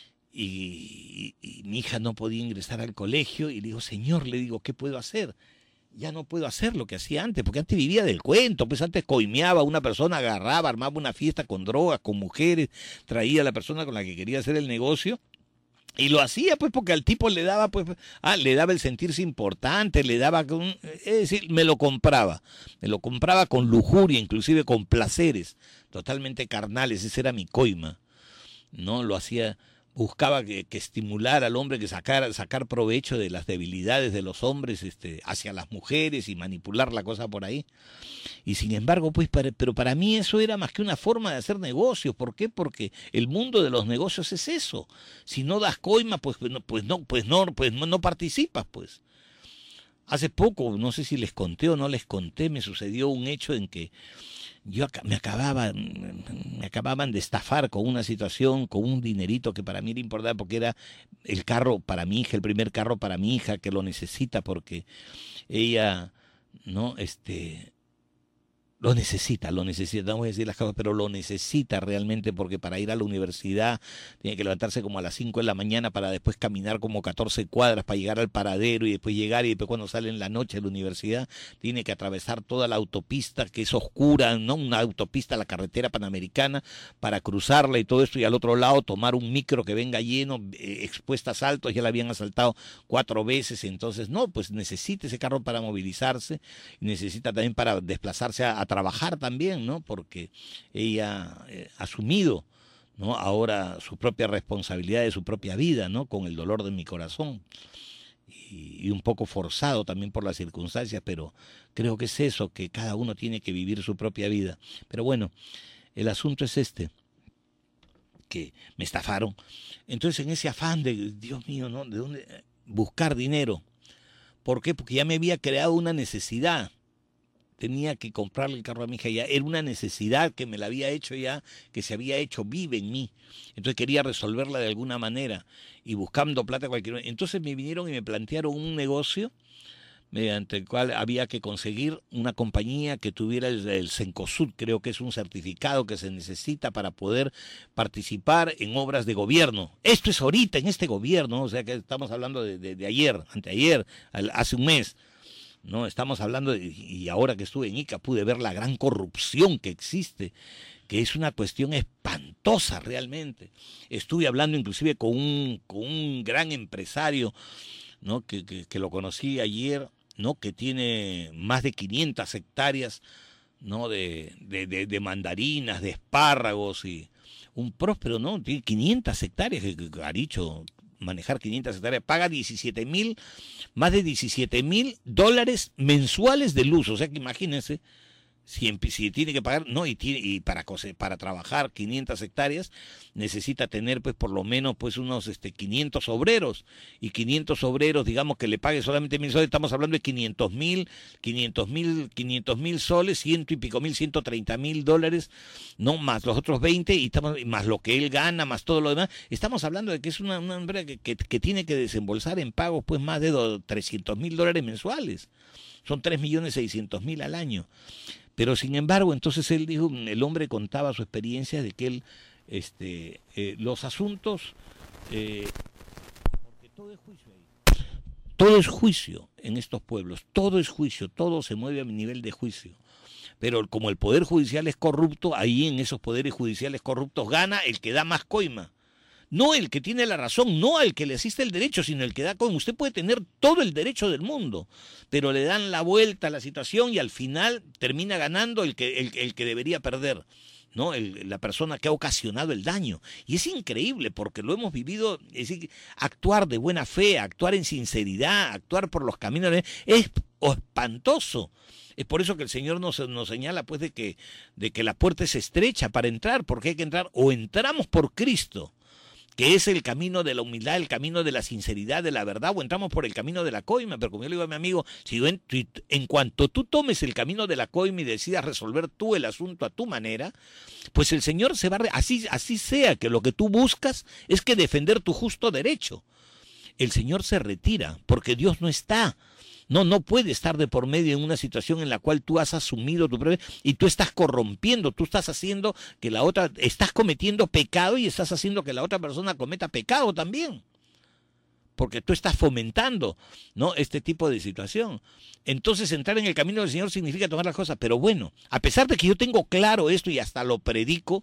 B: y, y, y mi hija no podía ingresar al colegio y le digo, Señor, le digo, ¿qué puedo hacer? Ya no puedo hacer lo que hacía antes, porque antes vivía del cuento, pues antes coimeaba, una persona agarraba, armaba una fiesta con drogas, con mujeres, traía a la persona con la que quería hacer el negocio, y lo hacía pues porque al tipo le daba, pues, ah, le daba el sentirse importante, le daba, es decir, me lo compraba, me lo compraba con lujuria, inclusive con placeres, totalmente carnales, ese era mi coima, ¿no? Lo hacía... buscaba que, que estimular al hombre, que sacar, sacar provecho de las debilidades de los hombres este, hacia las mujeres y manipular la cosa por ahí. Y sin embargo, pues, para, pero para mí eso era más que una forma de hacer negocios. ¿Por qué? Porque el mundo de los negocios es eso. Si no das coima, pues, pues no, pues no, pues no, pues no, no participas, pues. Hace poco, no sé si les conté o no les conté, me sucedió un hecho en que yo me acababa, me acababan de estafar con una situación, con un dinerito que para mí era importante porque era el carro para mi hija, el primer carro para mi hija que lo necesita porque ella, no, este, lo necesita, lo necesita, no voy a decir las cosas, pero lo necesita realmente porque para ir a la universidad tiene que levantarse como a las cinco de la mañana para después caminar como catorce cuadras para llegar al paradero y después llegar y después cuando sale en la noche de la universidad tiene que atravesar toda la autopista que es oscura, ¿no? Una autopista, la carretera panamericana para cruzarla y todo esto y al otro lado tomar un micro que venga lleno, eh, expuesta a asaltos, ya la habían asaltado cuatro veces, entonces no, pues necesita ese carro para movilizarse y necesita también para desplazarse a, a trabajar también, ¿no? Porque ella eh, ha asumido, ¿no? Ahora su propia responsabilidad de su propia vida, ¿no? Con el dolor de mi corazón y, y un poco forzado también por las circunstancias, pero creo que es eso, que cada uno tiene que vivir su propia vida. Pero bueno, el asunto es este, que me estafaron. Entonces en ese afán de, Dios mío, ¿no? ¿De dónde buscar dinero? ¿Por qué? Porque ya me había creado una necesidad. Tenía que comprarle el carro a mi hija, ya era una necesidad que me la había hecho ya, que se había hecho viva en mí. Entonces quería resolverla de alguna manera y buscando plata cualquier. Entonces me vinieron y me plantearon un negocio mediante el cual había que conseguir una compañía que tuviera el, el Cencosud, creo que es un certificado que se necesita para poder participar en obras de gobierno. Esto es ahorita, en este gobierno, o sea que estamos hablando de, de, de ayer, anteayer, al, hace un mes. No, estamos hablando, de, y ahora que estuve en Ica pude ver la gran corrupción que existe, que es una cuestión espantosa realmente. Estuve hablando inclusive con un, con un gran empresario, ¿no? que, que, que lo conocí ayer, ¿no? que tiene más de quinientas hectáreas, ¿no? de, de, de, de mandarinas, de espárragos, y un próspero, ¿no? Tiene quinientas hectáreas, que, que ha dicho manejar quinientas hectáreas, paga diecisiete mil, más de diecisiete mil dólares mensuales de luz, o sea que imagínense, si, si tiene que pagar, no, y, tiene, y para, para trabajar quinientas hectáreas necesita tener pues por lo menos pues unos este, quinientos obreros, y quinientos obreros, digamos que le pague solamente mil soles, estamos hablando de quinientos mil, quinientos mil, quinientos mil soles, ciento y pico mil, ciento treinta mil dólares, no más los otros veinte, y estamos, más lo que él gana, más todo lo demás, estamos hablando de que es una, una empresa que, que, que tiene que desembolsar en pagos pues más de trescientos mil dólares mensuales, son tres millones seiscientos mil al año. Pero sin embargo, entonces él dijo, el hombre contaba su experiencia de que él, este, eh, los asuntos, eh, porque todo es juicio ahí. Todo es juicio en estos pueblos, todo es juicio, todo se mueve a nivel de juicio. Pero como el poder judicial es corrupto, ahí en esos poderes judiciales corruptos gana el que da más coima. No el que tiene la razón, no al que le asiste el derecho, sino el que da coima. Usted puede tener todo el derecho del mundo, pero le dan la vuelta a la situación y al final termina ganando el que, el, el que debería perder, ¿no? El, la persona que ha ocasionado el daño. Y es increíble porque lo hemos vivido, es decir, actuar de buena fe, actuar en sinceridad, actuar por los caminos, es espantoso. Es por eso que el Señor nos, nos señala pues de que, de que la puerta es estrecha para entrar, porque hay que entrar, o entramos por Cristo, que es el camino de la humildad, el camino de la sinceridad, de la verdad, o entramos por el camino de la coima. Pero como yo le digo a mi amigo, si en, en cuanto tú tomes el camino de la coima y decidas resolver tú el asunto a tu manera, pues el Señor se va a... Re así, así sea que lo que tú buscas es que defender tu justo derecho. El Señor se retira porque Dios no está. No, no puede estar de por medio en una situación en la cual tú has asumido tu propio y tú estás corrompiendo, tú estás haciendo que la otra, estás cometiendo pecado y estás haciendo que la otra persona cometa pecado también. Porque tú estás fomentando, ¿no?, este tipo de situación. Entonces entrar en el camino del Señor significa tomar las cosas. Pero bueno, a pesar de que yo tengo claro esto y hasta lo predico,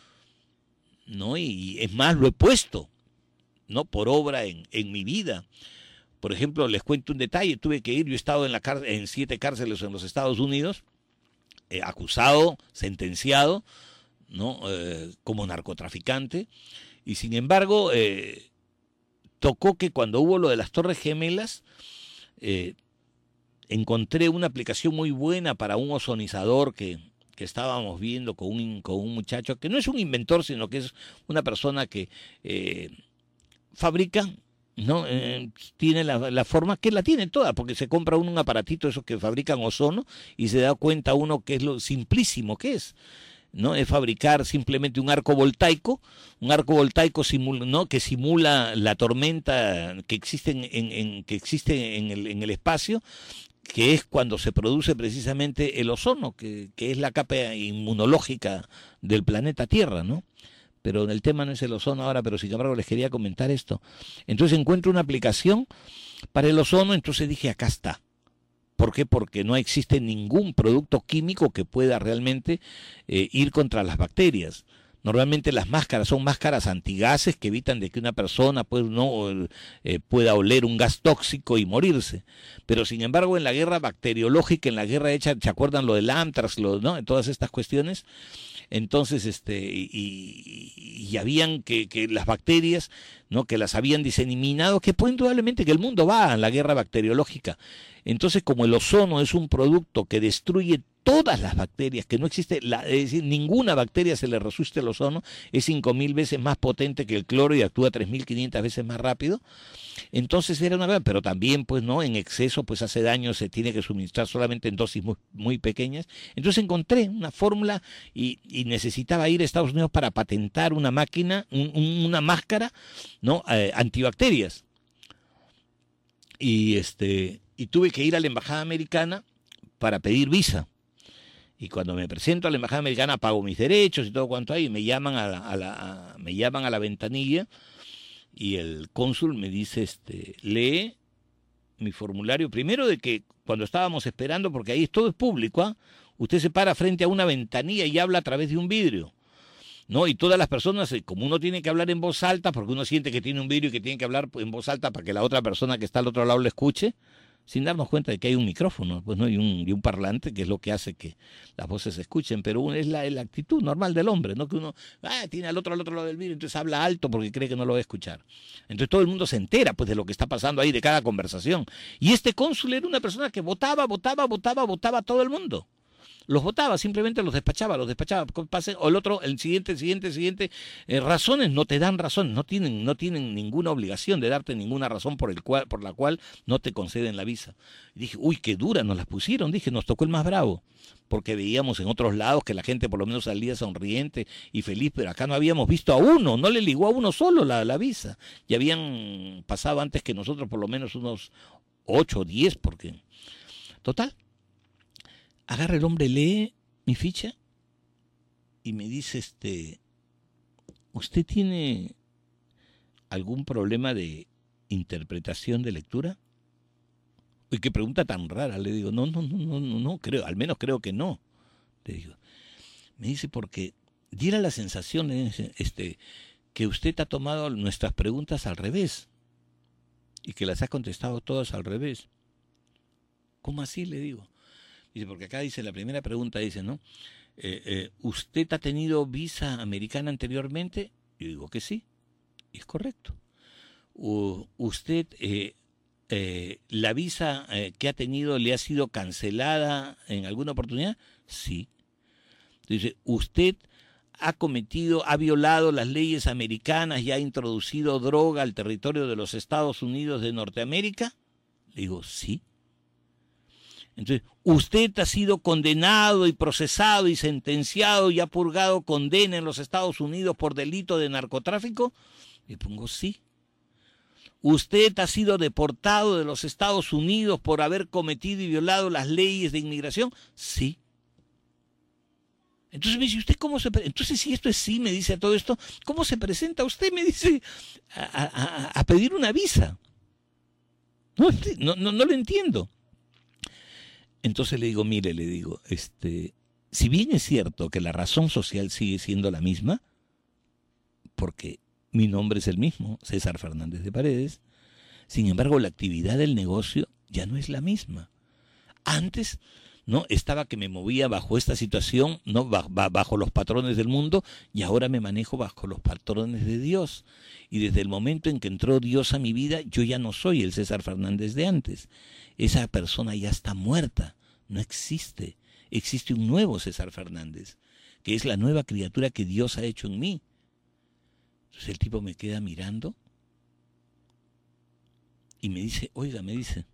B: ¿no? Y es más, lo he puesto, ¿no?, por obra en, en mi vida. Por ejemplo, les cuento un detalle, tuve que ir, yo he estado en, la cárcel, en siete cárceles en los Estados Unidos, eh, acusado, sentenciado, ¿no?, eh, como narcotraficante, y sin embargo, eh, tocó que cuando hubo lo de las Torres Gemelas, eh, encontré una aplicación muy buena para un ozonizador que, que estábamos viendo con un, con un muchacho, que no es un inventor, sino que es una persona que eh, fabrica... ¿no? Eh, tiene la, la forma que la tiene toda, porque se compra uno un aparatito esos que fabrican ozono y se da cuenta uno que es lo simplísimo que es, ¿no? Es fabricar simplemente un arco voltaico, un arco voltaico simula, ¿no?, que simula la tormenta que existe en, en, en que existe en el, en el espacio, que es cuando se produce precisamente el ozono, que, que es la capa inmunológica del planeta Tierra, ¿no? Pero el tema no es el ozono ahora, pero sin embargo les quería comentar esto. Entonces encuentro una aplicación para el ozono, entonces dije, acá está. ¿Por qué? Porque no existe ningún producto químico que pueda realmente eh, ir contra las bacterias. Normalmente las máscaras son máscaras antigases que evitan de que una persona pues, no, eh, pueda oler un gas tóxico y morirse. Pero sin embargo en la guerra bacteriológica, en la guerra hecha, ¿se acuerdan lo del antrax, lo, ¿no?, todas estas cuestiones? Entonces, este, y, y habían que, que las bacterias, ¿no?, que las habían diseminado, que pues indudablemente que el mundo va a la guerra bacteriológica. Entonces, como el ozono es un producto que destruye todas las bacterias, que no existe, la, es decir, ninguna bacteria se le resiste el ozono, es cinco mil veces más potente que el cloro y actúa tres mil quinientas veces más rápido. Entonces era una cosa, pero también pues no, en exceso pues hace daño, se tiene que suministrar solamente en dosis muy, muy pequeñas. Entonces encontré una fórmula y, y necesitaba ir a Estados Unidos para patentar una máquina, un, un, una máscara, ¿no?, eh, antibacterias. Y este... y tuve que ir a la embajada americana para pedir visa. Y cuando me presento a la embajada americana pago mis derechos y todo cuanto hay, y me llaman a la, a la, a, me llaman a la ventanilla y el cónsul me dice, este, lee mi formulario, primero de que cuando estábamos esperando, porque ahí todo es público, ¿ah? Usted se para frente a una ventanilla y habla a través de un vidrio, ¿no? Y todas las personas, como uno tiene que hablar en voz alta, porque uno siente que tiene un vidrio y que tiene que hablar en voz alta para que la otra persona que está al otro lado lo escuche, sin darnos cuenta de que hay un micrófono, pues no, y un, y un parlante, que es lo que hace que las voces se escuchen, pero es la, es la actitud normal del hombre, ¿no? Que uno ah, tiene al otro al otro lado del vidrio, entonces habla alto porque cree que no lo va a escuchar. Entonces todo el mundo se entera pues de lo que está pasando ahí, de cada conversación. Y este cónsul era una persona que votaba, votaba, votaba, votaba a todo el mundo. Los votaba, simplemente los despachaba, los despachaba, pase, o el otro, el siguiente, el siguiente, el siguiente. Eh, razones no te dan razones, no tienen, no tienen ninguna obligación de darte ninguna razón por el cual, por la cual no te conceden la visa. Y dije, uy, qué dura nos las pusieron, dije, nos tocó el más bravo, porque veíamos en otros lados que la gente por lo menos salía sonriente y feliz, pero acá no habíamos visto a uno, no le ligó a uno solo la, la visa. Y habían pasado antes que nosotros por lo menos unos ocho o diez, porque total. Agarra el hombre, lee mi ficha y me dice, este, ¿usted tiene algún problema de interpretación de lectura? Uy, qué pregunta tan rara. Le digo, no, no, no, no, no, no, creo, al menos creo que no. Le digo, me dice, porque diera la sensación, este, que usted ha tomado nuestras preguntas al revés y que las ha contestado todas al revés. ¿Cómo así? Le digo. Dice, porque acá dice, la primera pregunta dice, ¿no? Eh, eh, ¿Usted ha tenido visa americana anteriormente? Yo digo que sí, y es correcto. U, ¿Usted, eh, eh, la visa eh, que ha tenido le ha sido cancelada en alguna oportunidad? Sí. Dice, ¿usted ha cometido, ha violado las leyes americanas y ha introducido droga al territorio de los Estados Unidos de Norteamérica? Le digo, sí. Entonces, ¿usted ha sido condenado y procesado y sentenciado y ha purgado condena en los Estados Unidos por delito de narcotráfico? Le pongo sí. ¿Usted ha sido deportado de los Estados Unidos por haber cometido y violado las leyes de inmigración? Sí. Entonces me dice, ¿usted cómo se presenta? Entonces, si esto es sí, me dice a todo esto, ¿cómo se presenta usted? Me dice, a, a, a pedir una visa. No, no, no, no lo entiendo. Entonces le digo, mire, le digo, este, si bien es cierto que la razón social sigue siendo la misma, porque mi nombre es el mismo, César Fernández de Paredes, sin embargo la actividad del negocio ya no es la misma. Antes, ¿no? Estaba que me movía bajo esta situación, ¿no? Bajo, bajo los patrones del mundo, y ahora me manejo bajo los patrones de Dios. Y desde el momento en que entró Dios a mi vida, yo ya no soy el César Fernández de antes. Esa persona ya está muerta, no existe. Existe un nuevo César Fernández, que es la nueva criatura que Dios ha hecho en mí. Entonces el tipo me queda mirando y me dice, oiga, me dice,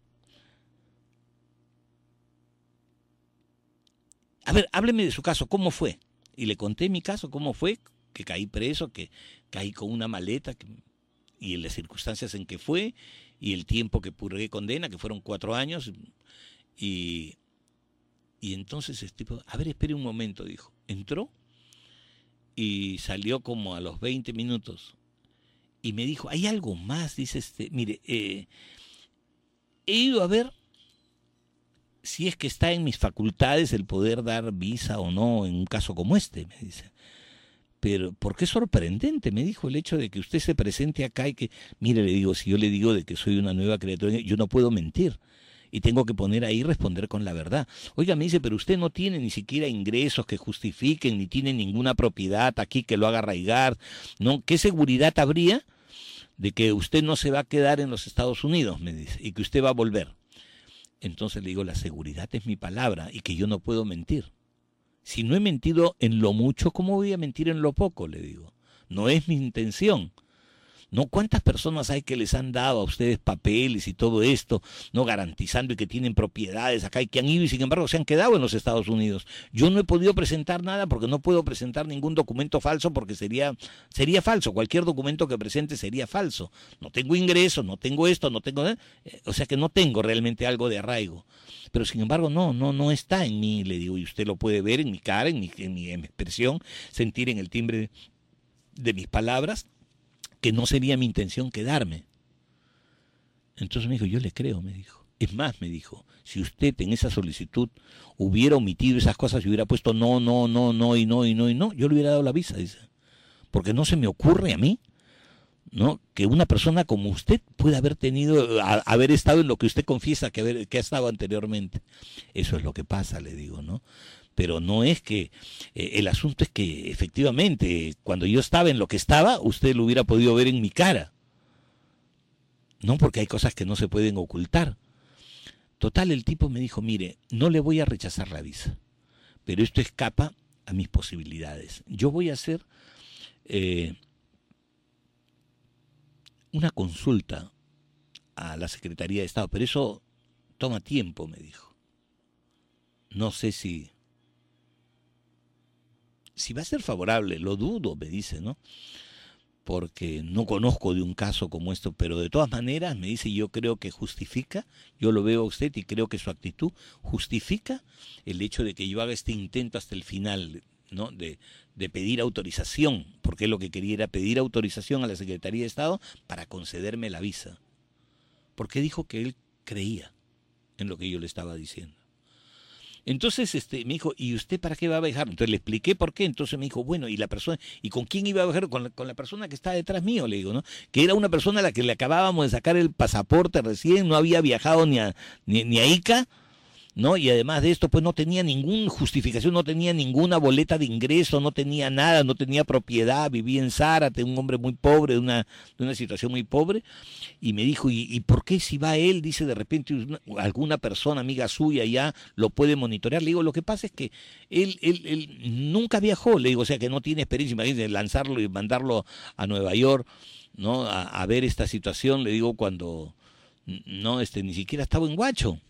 B: a ver, hábleme de su caso, ¿cómo fue? Y le conté mi caso, ¿cómo fue? Que caí preso, que caí con una maleta, que, y en las circunstancias en que fue, y el tiempo que purgué condena, que fueron cuatro años, y, y entonces este tipo, a ver, espere un momento, dijo. Entró y salió como a los veinte minutos, y me dijo, hay algo más, dice este, mire, eh, he ido a ver si es que está en mis facultades el poder dar visa o no en un caso como este, me dice. Pero, ¿por qué es sorprendente? Me dijo el hecho de que usted se presente acá y que, mire, le digo, si yo le digo de que soy una nueva criatura, yo no puedo mentir. Y tengo que poner ahí y responder con la verdad. Oiga, me dice, pero usted no tiene ni siquiera ingresos que justifiquen, ni tiene ninguna propiedad aquí que lo haga arraigar, ¿no? ¿Qué seguridad habría de que usted no se va a quedar en los Estados Unidos, me dice, y que usted va a volver? Entonces le digo, la seguridad es mi palabra y que yo no puedo mentir. Si no he mentido en lo mucho, ¿cómo voy a mentir en lo poco? Le digo. No es mi intención. ¿No? ¿Cuántas personas hay que les han dado a ustedes papeles y todo esto, no garantizando y que tienen propiedades acá y que han ido y sin embargo se han quedado en los Estados Unidos? Yo no he podido presentar nada porque no puedo presentar ningún documento falso porque sería, sería falso. Cualquier documento que presente sería falso. No tengo ingresos, no tengo esto, no tengo... Eh, o sea que no tengo realmente algo de arraigo. Pero sin embargo no, no, no está en mí, le digo, y usted lo puede ver en mi cara, en mi, en mi, en mi expresión, sentir en el timbre de, de mis palabras, que no sería mi intención quedarme. Entonces me dijo, yo le creo, me dijo. Es más, me dijo, si usted en esa solicitud hubiera omitido esas cosas y hubiera puesto no, no, no, no y no y no y no, yo le hubiera dado la visa, dice. Porque no se me ocurre a mí, ¿no?, que una persona como usted pueda haber tenido, a, haber estado en lo que usted confiesa que, haber, que ha estado anteriormente. Eso es lo que pasa, le digo, ¿no? Pero no es que, eh, el asunto es que efectivamente, cuando yo estaba en lo que estaba, usted lo hubiera podido ver en mi cara. No, porque hay cosas que no se pueden ocultar. Total, el tipo me dijo, mire, no le voy a rechazar la visa, pero esto escapa a mis posibilidades. Yo voy a hacer eh, una consulta a la Secretaría de Estado, pero eso toma tiempo, me dijo. No sé si... Si va a ser favorable, lo dudo, me dice, ¿no? Porque no conozco de un caso como esto, pero de todas maneras me dice, yo creo que justifica, yo lo veo a usted y creo que su actitud justifica el hecho de que yo haga este intento hasta el final, ¿no? De, de pedir autorización, porque lo que quería era pedir autorización a la Secretaría de Estado para concederme la visa. Porque dijo que él creía en lo que yo le estaba diciendo. Entonces este, me dijo, ¿y usted para qué va a viajar? Entonces le expliqué por qué. Entonces me dijo, bueno, ¿y la persona? ¿Y con quién iba a viajar? Con la, con la persona que está detrás mío, le digo, ¿no? Que era una persona a la que le acabábamos de sacar el pasaporte recién, no había viajado ni a, ni, ni a Ica, ¿no? Y además de esto, pues no tenía ninguna justificación, no tenía ninguna boleta de ingreso, no tenía nada, no tenía propiedad, vivía en Zárate, un hombre muy pobre, de una, de una situación muy pobre. Y me dijo, ¿y, ¿y por qué si va él? Dice, de repente una, alguna persona amiga suya ya lo puede monitorear. Le digo, lo que pasa es que él, él, él nunca viajó, le digo, o sea que no tiene experiencia, imagínense, lanzarlo y mandarlo a Nueva York, ¿no? A, a ver esta situación, le digo, cuando no, este, ni siquiera estaba en Huacho.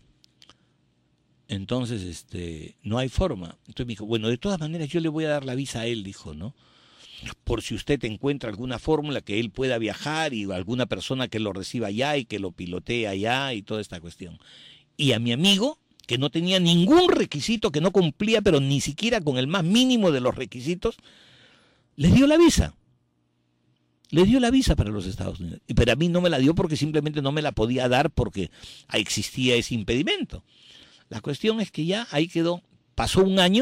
B: Entonces, este, no hay forma. Entonces me dijo, bueno, de todas maneras yo le voy a dar la visa a él, dijo, ¿no? Por si usted encuentra alguna fórmula que él pueda viajar y alguna persona que lo reciba allá y que lo pilotee allá y toda esta cuestión. Y a mi amigo, que no tenía ningún requisito, que no cumplía, pero ni siquiera con el más mínimo de los requisitos, le dio la visa. Le dio la visa para los Estados Unidos. Pero a mí no me la dio porque simplemente no me la podía dar porque existía ese impedimento. La cuestión es que ya ahí quedó, pasó un año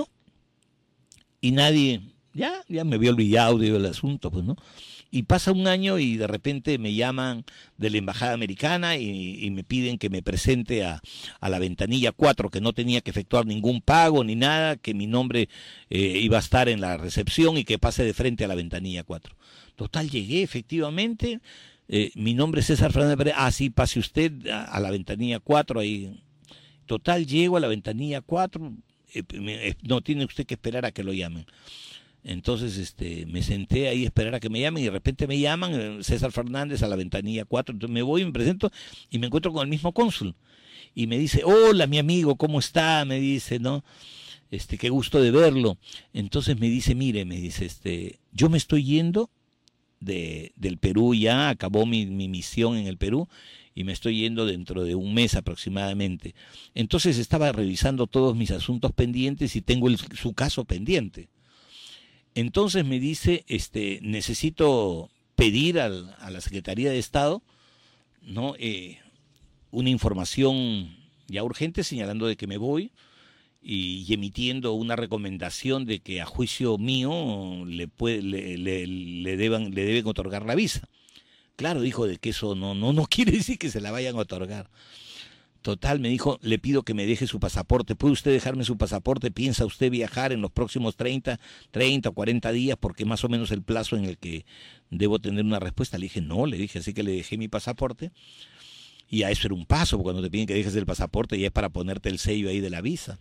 B: y nadie, ya, ya me había olvidado del asunto, pues, ¿no? Y pasa un año y de repente me llaman de la Embajada Americana y, y me piden que me presente a, a la ventanilla cuatro, que no tenía que efectuar ningún pago ni nada, que mi nombre eh, iba a estar en la recepción y que pase de frente a la ventanilla cuatro. Total, llegué efectivamente, eh, mi nombre es César Fernández Pérez, ah, sí, pase usted a, a la ventanilla cuatro ahí. Total, llego a la ventanilla cuatro, eh, me, eh, no tiene usted que esperar a que lo llamen. Entonces este, me senté ahí a esperar a que me llamen y de repente me llaman, eh, César Fernández a la ventanilla cuatro, entonces me voy, me presento y me encuentro con el mismo cónsul. Y me dice, hola mi amigo, ¿cómo está? Me dice, ¿no? Este, qué gusto de verlo. Entonces me dice, mire, me dice, este, yo me estoy yendo de, del Perú ya, acabó mi, mi misión en el Perú, y me estoy yendo dentro de un mes aproximadamente. Entonces estaba revisando todos mis asuntos pendientes y tengo el, su caso pendiente. Entonces me dice, este, necesito pedir al, a la Secretaría de Estado, ¿no? eh, una información ya urgente señalando de que me voy y, y emitiendo una recomendación de que a juicio mío le, puede, le, le, le, deban, le deben otorgar la visa. Claro, dijo de que eso no, no, no quiere decir que se la vayan a otorgar. Total, me dijo, le pido que me deje su pasaporte. ¿Puede usted dejarme su pasaporte? ¿Piensa usted viajar en los próximos treinta, treinta o cuarenta días? Porque más o menos el plazo en el que debo tener una respuesta. Le dije, no, le dije, así que le dejé mi pasaporte. Y a eso era un paso, porque cuando te piden que dejes el pasaporte ya es para ponerte el sello ahí de la visa.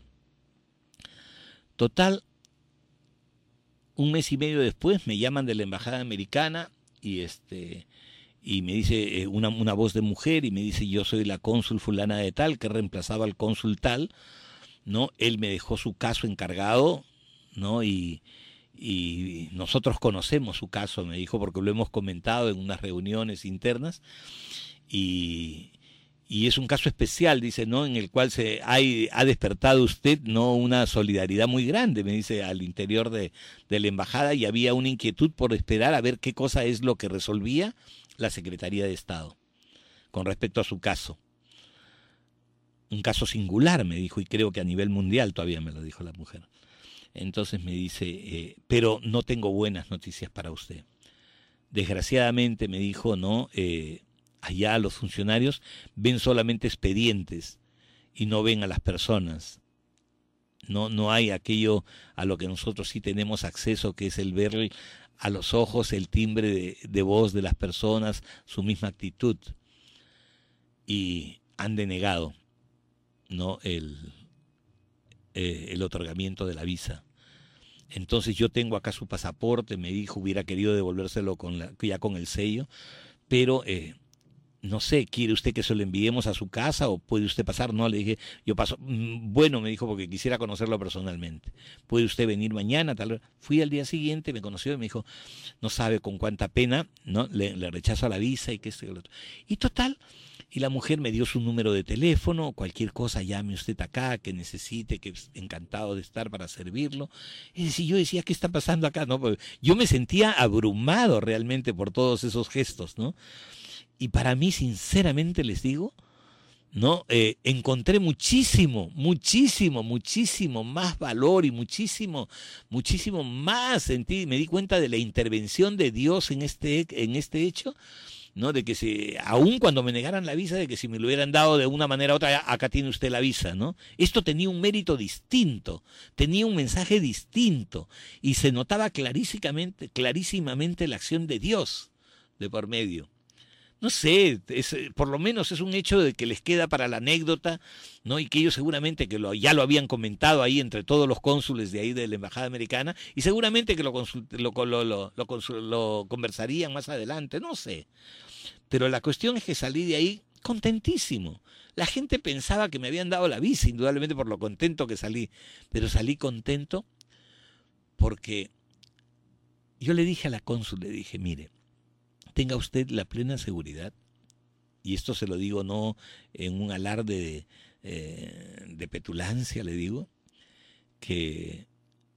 B: Total, un mes y medio después me llaman de la Embajada Americana y este... y me dice eh, una, una voz de mujer y me dice, yo soy la cónsul fulana de tal, que reemplazaba al cónsul tal, ¿no? Él me dejó su caso encargado, ¿no? Y, y nosotros conocemos su caso, me dijo, porque lo hemos comentado en unas reuniones internas, y, y es un caso especial, dice, ¿no? En el cual se hay, ha despertado usted, ¿no? Una solidaridad muy grande, me dice, al interior de, de la embajada, y había una inquietud por esperar a ver qué cosa es lo que resolvía la Secretaría de Estado con respecto a su caso. Un caso singular, me dijo, y creo que a nivel mundial todavía me lo dijo la mujer. Entonces me dice, eh, pero no tengo buenas noticias para usted. Desgraciadamente, me dijo, no, eh, allá los funcionarios ven solamente expedientes y no ven a las personas. No, no hay aquello a lo que nosotros sí tenemos acceso, que es el ver a los ojos el timbre de, de voz de las personas, su misma actitud. Y han denegado, ¿no? el, eh, el otorgamiento de la visa. Entonces yo tengo acá su pasaporte, me dijo, hubiera querido devolvérselo con la, ya con el sello, pero eh, no sé, ¿quiere usted que se lo enviemos a su casa o puede usted pasar? No, le dije, yo paso, bueno, me dijo, porque quisiera conocerlo personalmente. ¿Puede usted venir mañana? Tal vez. Fui al día siguiente, me conoció y me dijo, no sabe con cuánta pena, ¿no? Le, le rechazo la visa y que esto y lo otro. Y total, y la mujer me dio su número de teléfono, cualquier cosa llame usted acá, que necesite, que encantado de estar para servirlo. Es decir, yo decía, ¿qué está pasando acá? ¿No? Porque yo me sentía abrumado realmente por todos esos gestos, ¿no? Y para mí, sinceramente les digo, ¿no? Eh, encontré muchísimo, muchísimo, muchísimo más valor y muchísimo, muchísimo más sentí, me di cuenta de la intervención de Dios en este, en este hecho, ¿no? De que si, aun cuando me negaran la visa, de que si me lo hubieran dado de una manera u otra, acá tiene usted la visa, ¿no? Esto tenía un mérito distinto, tenía un mensaje distinto, y se notaba clarísimamente, clarísimamente la acción de Dios de por medio. No sé, es, por lo menos es un hecho de que les queda para la anécdota, ¿no? Y que ellos seguramente que lo, ya lo habían comentado ahí entre todos los cónsules de ahí de la embajada americana, y seguramente que lo, consult, lo, lo, lo, lo, lo conversarían más adelante, no sé. Pero la cuestión es que salí de ahí contentísimo. La gente pensaba que me habían dado la visa, indudablemente por lo contento que salí, pero salí contento porque yo le dije a la cónsul, le dije, mire, tenga usted la plena seguridad, y esto se lo digo no en un alarde de, eh, de petulancia, le digo, que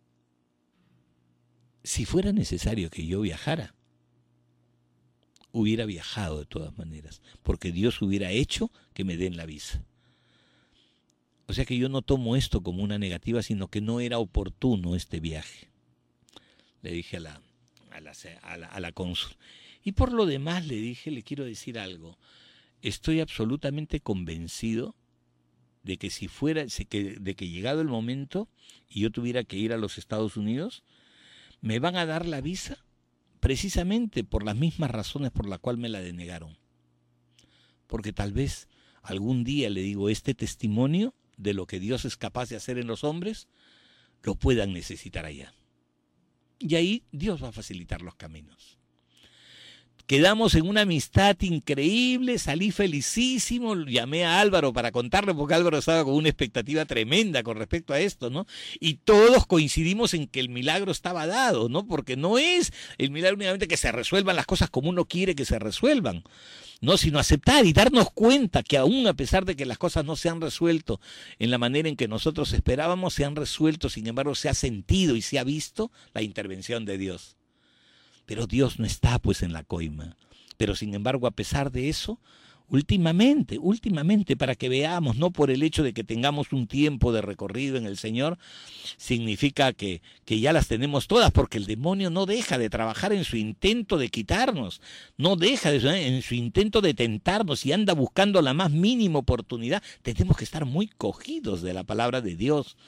B: si fuera necesario que yo viajara, hubiera viajado de todas maneras, porque Dios hubiera hecho que me den la visa. O sea que yo no tomo esto como una negativa, sino que no era oportuno este viaje. Le dije a la, a la, a la, a la cónsul. Y por lo demás le dije, le quiero decir algo, estoy absolutamente convencido de que si fuera, de que llegado el momento y yo tuviera que ir a los Estados Unidos, me van a dar la visa precisamente por las mismas razones por las cuales me la denegaron. Porque tal vez algún día, le digo, este testimonio de lo que Dios es capaz de hacer en los hombres, lo puedan necesitar allá. Y ahí Dios va a facilitar los caminos. Quedamos en una amistad increíble, salí felicísimo, llamé a Álvaro para contarle, porque Álvaro estaba con una expectativa tremenda con respecto a esto, ¿no? Y todos coincidimos en que el milagro estaba dado, ¿no? Porque no es el milagro únicamente que se resuelvan las cosas como uno quiere que se resuelvan, ¿no? Sino aceptar y darnos cuenta que aún a pesar de que las cosas no se han resuelto en la manera en que nosotros esperábamos, se han resuelto, sin embargo se ha sentido y se ha visto la intervención de Dios. Pero Dios no está pues en la coima. Pero sin embargo, a pesar de eso, últimamente, últimamente, para que veamos, no por el hecho de que tengamos un tiempo de recorrido en el Señor, significa que, que ya las tenemos todas, porque el demonio no deja de trabajar en su intento de quitarnos, no deja de, en su intento de tentarnos y anda buscando la más mínima oportunidad. Tenemos que estar muy cogidos de la palabra de Dios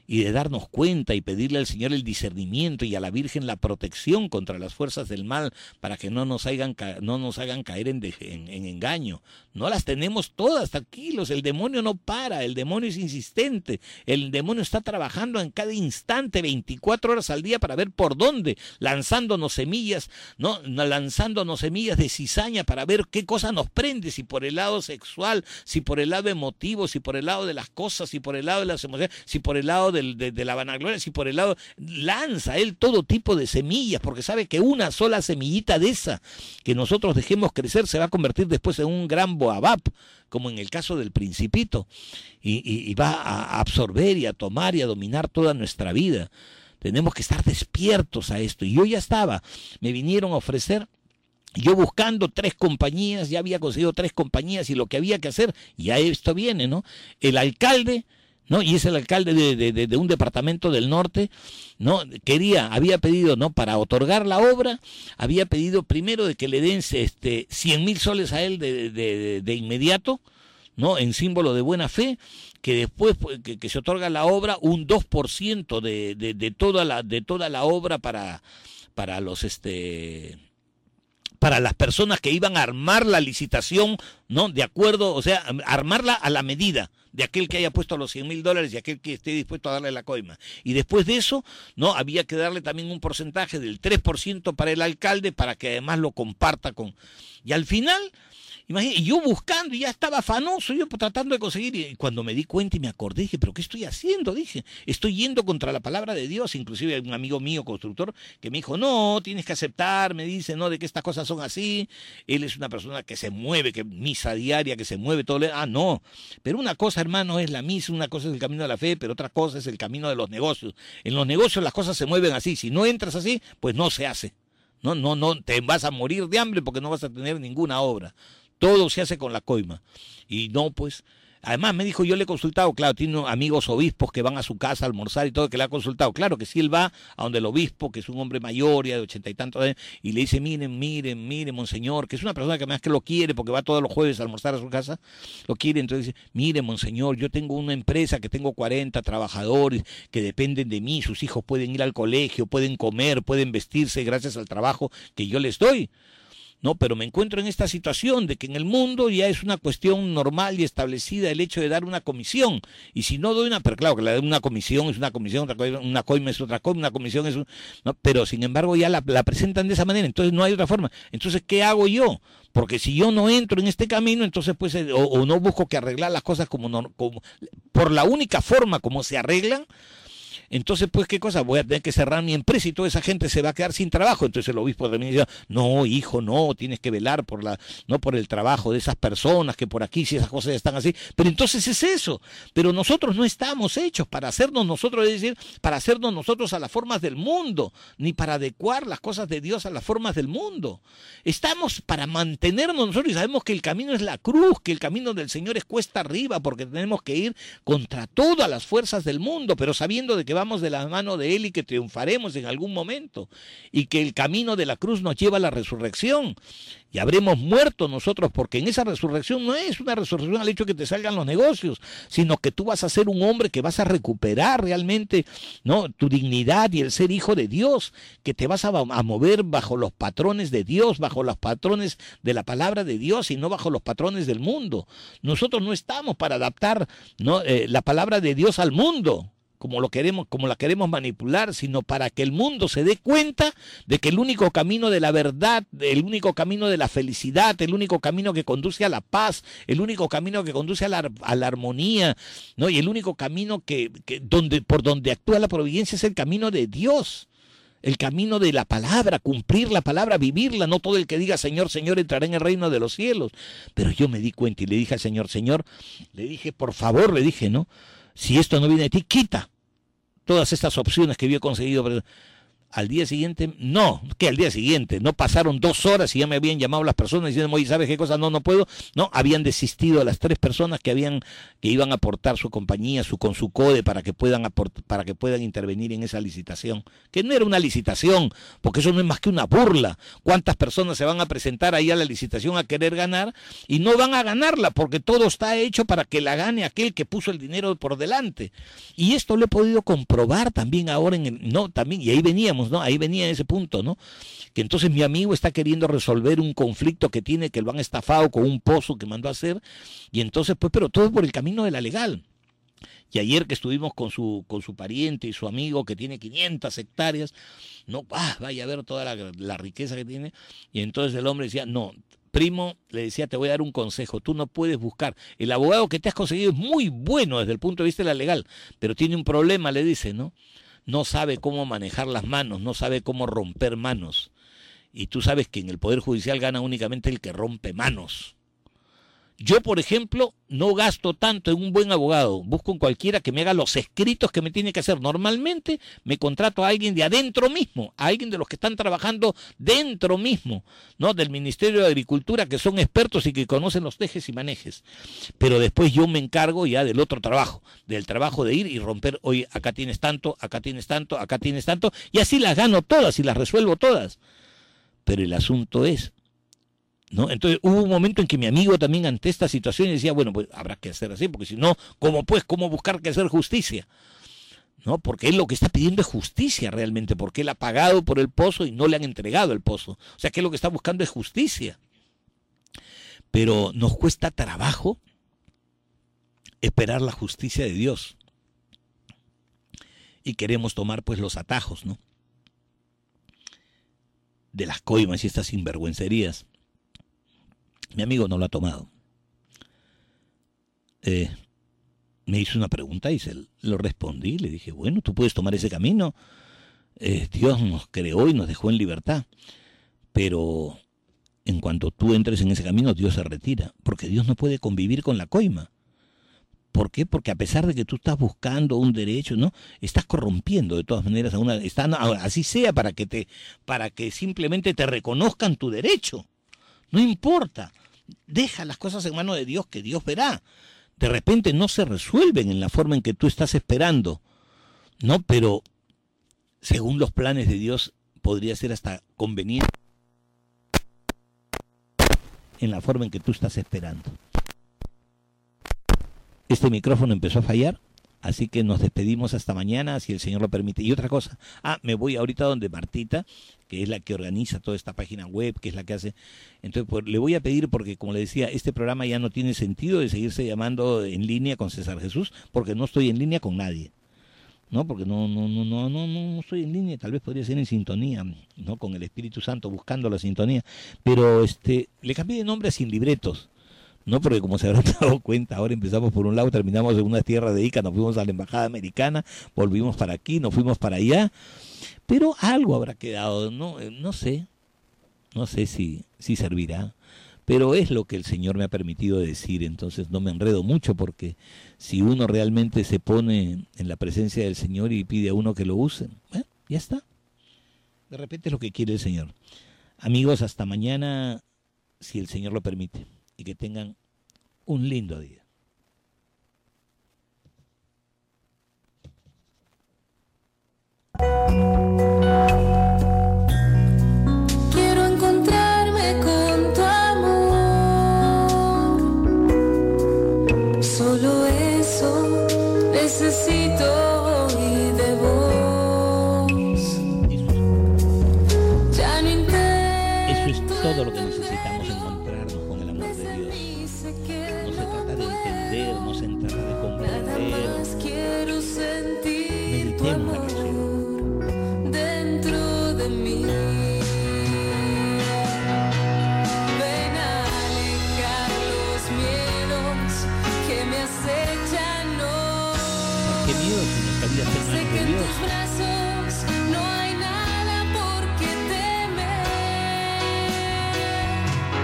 B: y de darnos cuenta y pedirle al Señor el discernimiento y a la Virgen la protección contra las fuerzas del mal para que no nos hagan, no nos hagan caer en, de, en, en engaño. No las tenemos todas, tranquilos, el demonio no para, el demonio es insistente, el demonio está trabajando en cada instante, veinticuatro horas al día para ver por dónde, lanzándonos semillas, ¿no? lanzándonos semillas de cizaña para ver qué cosa nos prende, si por el lado sexual, si por el lado emotivo, si por el lado de las cosas, si por el lado de las emociones, si por el lado del, de, de la vanagloria, si por el lado, lanza él todo tipo de semillas, porque sabe que una sola semillita de esa que nosotros dejemos crecer se va a convertir después en un gran boabab, como en el caso del Principito, y, y, y va a absorber y a tomar y a dominar toda nuestra vida. Tenemos que estar despiertos a esto, y yo ya estaba, me vinieron a ofrecer, yo buscando tres compañías, ya había conseguido tres compañías, y lo que había que hacer, ya esto viene, ¿no? El alcalde, ¿no? Y es el alcalde de, de, de un departamento del norte, ¿no? Quería, había pedido, ¿no? Para otorgar la obra, había pedido primero de que le den este, cien mil soles a él de, de, de, de inmediato, ¿no? En símbolo de buena fe, que después que, que se otorga la obra, un dos por ciento de, de, de, toda la, de toda la obra para, para los... este para las personas que iban a armar la licitación, ¿no? De acuerdo, o sea, armarla a la medida de aquel que haya puesto los cien mil dólares y aquel que esté dispuesto a darle la coima. Y después de eso, ¿no? Había que darle también un porcentaje del tres por ciento para el alcalde, para que además lo comparta con... Y al final... Imagínate, yo buscando, y ya estaba afanoso, yo tratando de conseguir, y cuando me di cuenta y me acordé, dije, ¿pero qué estoy haciendo? Dije, estoy yendo contra la palabra de Dios. Inclusive hay un amigo mío, constructor, que me dijo, no, tienes que aceptar, me dice, no, de que estas cosas son así. Él es una persona que se mueve, que misa diaria, que se mueve todo. Ah, no, pero una cosa, hermano, es la misa, una cosa es el camino de la fe, pero otra cosa es el camino de los negocios. En los negocios las cosas se mueven así, si no entras así, pues no se hace. No, no, no, te vas a morir de hambre porque no vas a tener ninguna obra. Todo se hace con la coima. Y no, pues, además me dijo, yo le he consultado, claro, tiene amigos obispos que van a su casa a almorzar y todo, que le ha consultado. Claro que si él va a donde el obispo, que es un hombre mayor, ya de ochenta y tantos años, y le dice, miren, miren, miren, monseñor, que es una persona que más que lo quiere, porque va todos los jueves a almorzar a su casa, lo quiere, entonces dice, miren, monseñor, yo tengo una empresa que tengo cuarenta trabajadores que dependen de mí, sus hijos pueden ir al colegio, pueden comer, pueden vestirse gracias al trabajo que yo les doy. No, pero me encuentro en esta situación de que en el mundo ya es una cuestión normal y establecida el hecho de dar una comisión. Y si no doy una, pero claro que la de una comisión es una comisión, otra cosa, una coima es otra coima, una comisión es un, no, pero sin embargo ya la, la presentan de esa manera, entonces no hay otra forma. Entonces, ¿qué hago yo? Porque si yo no entro en este camino, entonces pues, o, o no busco que arreglar las cosas como, no, como por la única forma como se arreglan. Entonces, pues, ¿qué cosa? Voy a tener que cerrar mi empresa y toda esa gente se va a quedar sin trabajo. Entonces el obispo también dice, no, hijo, no, tienes que velar por la, no por el trabajo de esas personas que por aquí, si esas cosas están así. Pero entonces es eso. Pero nosotros no estamos hechos para hacernos nosotros, es decir, para hacernos nosotros a las formas del mundo, ni para adecuar las cosas de Dios a las formas del mundo. Estamos para mantenernos nosotros y sabemos que el camino es la cruz, que el camino del Señor es cuesta arriba, porque tenemos que ir contra todas las fuerzas del mundo, pero sabiendo de que vamos de la mano de Él y que triunfaremos en algún momento y que el camino de la cruz nos lleva a la resurrección y habremos muerto nosotros, porque en esa resurrección no es una resurrección al hecho de que te salgan los negocios, sino que tú vas a ser un hombre que vas a recuperar realmente, ¿no?, tu dignidad y el ser hijo de Dios, que te vas a, a mover bajo los patrones de Dios, bajo los patrones de la palabra de Dios y no bajo los patrones del mundo. Nosotros no estamos para adaptar, ¿no?, eh, la palabra de Dios al mundo, como lo queremos, como la queremos manipular, sino para que el mundo se dé cuenta de que el único camino de la verdad, el único camino de la felicidad, el único camino que conduce a la paz, el único camino que conduce a la, a la armonía, ¿no?, y el único camino que, que donde, por donde actúa la providencia es el camino de Dios. El camino de la palabra, cumplir la palabra, vivirla. No todo el que diga Señor, Señor entrará en el reino de los cielos. Pero yo me di cuenta y le dije al Señor, Señor, le dije, por favor, le dije, ¿no?, si esto no viene de ti, quita todas estas opciones que yo he conseguido. Al día siguiente, no, que al día siguiente, no pasaron dos horas y ya me habían llamado las personas diciendo, oye, ¿sabes qué cosa? No, no puedo. No, habían desistido a las tres personas que habían, que iban a aportar su compañía, su con su CODE para que puedan aport, para que puedan intervenir en esa licitación. Que no era una licitación, porque eso no es más que una burla. ¿Cuántas personas se van a presentar ahí a la licitación a querer ganar y no van a ganarla? Porque todo está hecho para que la gane aquel que puso el dinero por delante. Y esto lo he podido comprobar también ahora en el, no, también, y ahí veníamos, ¿no? Ahí venía ese punto, ¿no? Que entonces mi amigo está queriendo resolver un conflicto que tiene, que lo han estafado con un pozo que mandó a hacer, y entonces, pues, pero todo por el camino de la legal. Y ayer que estuvimos con su, con su pariente y su amigo que tiene quinientas hectáreas, no, ah, vaya a ver toda la, la riqueza que tiene, y entonces el hombre decía, no, primo, le decía, te voy a dar un consejo, tú no puedes buscar, el abogado que te has conseguido es muy bueno desde el punto de vista de la legal, pero tiene un problema, le dice, ¿no? No sabe cómo manejar las manos, no sabe cómo romper manos. Y tú sabes que en el Poder Judicial gana únicamente el que rompe manos. Yo, por ejemplo, no gasto tanto en un buen abogado. Busco en cualquiera que me haga los escritos que me tiene que hacer. Normalmente me contrato a alguien de adentro mismo, a alguien de los que están trabajando dentro mismo, ¿no? Del Ministerio de Agricultura, que son expertos y que conocen los tejes y manejes. Pero después yo me encargo ya del otro trabajo, del trabajo de ir y romper, oye, acá tienes tanto, acá tienes tanto, acá tienes tanto, y así las gano todas y las resuelvo todas. Pero el asunto es, ¿no? Entonces hubo un momento en que mi amigo también ante esta situación decía, bueno, pues habrá que hacer así, porque si no, ¿cómo pues, cómo buscar que hacer justicia? ¿No? Porque él lo que está pidiendo es justicia realmente, porque él ha pagado por el pozo y no le han entregado el pozo. O sea que él lo que está buscando es justicia. Pero nos cuesta trabajo esperar la justicia de Dios. Y queremos tomar pues los atajos, ¿no? De las coimas y estas sinvergüencerías. Mi amigo no lo ha tomado. Eh, me hizo una pregunta y se lo respondí. Le dije, bueno, tú puedes tomar ese camino. Eh, Dios nos creó y nos dejó en libertad. Pero en cuanto tú entres en ese camino, Dios se retira. Porque Dios no puede convivir con la coima. ¿Por qué? Porque a pesar de que tú estás buscando un derecho, ¿no? Estás corrompiendo de todas maneras a una, están, así sea para que te, para que simplemente te reconozcan tu derecho. No importa. Deja las cosas en manos de Dios, que Dios verá. De repente no se resuelven en la forma en que tú estás esperando, ¿no? Pero según los planes de Dios podría ser hasta conveniente en la forma en que tú estás esperando. Este micrófono empezó a fallar, así que nos despedimos hasta mañana, si el Señor lo permite. Y otra cosa, ah, me voy ahorita donde Martita, que es la que organiza toda esta página web, que es la que hace. Entonces, pues, le voy a pedir, porque como le decía, este programa ya no tiene sentido de seguirse llamando en línea con César Jesús, porque no estoy en línea con nadie. No, porque no, no, no, no, no, no estoy en línea, tal vez podría ser en sintonía, ¿no? Con el Espíritu Santo, buscando la sintonía. Pero este, le cambié de nombre a Sin Libretos. No, porque como se habrán dado cuenta, ahora empezamos por un lado, terminamos en una tierra de Ica, nos fuimos a la embajada americana, volvimos para aquí, nos fuimos para allá, pero algo habrá quedado, no, no sé, no sé si, si servirá, pero es lo que el Señor me ha permitido decir, entonces no me enredo mucho, porque si uno realmente se pone en la presencia del Señor y pide a uno que lo use, bueno, ya está, de repente es lo que quiere el Señor. Amigos, hasta mañana, si el Señor lo permite. Y que tengan un lindo día.
A: Quiero encontrarme con tu amor. Solo eso necesito y de vos. Ya no intento.
B: Eso es todo lo que necesitamos encontrar. No se trata de comprender,
A: quiero sentir tu
B: meditemos la
A: amor
B: canción
A: dentro de mí. Ven a alejar los miedos que me acechan hoy.
B: ¿Qué miedo si nuestra vida está en
A: Sé
B: manos
A: que
B: de
A: en
B: Dios?
A: tus brazos no hay nada por qué temer.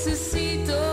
A: necesito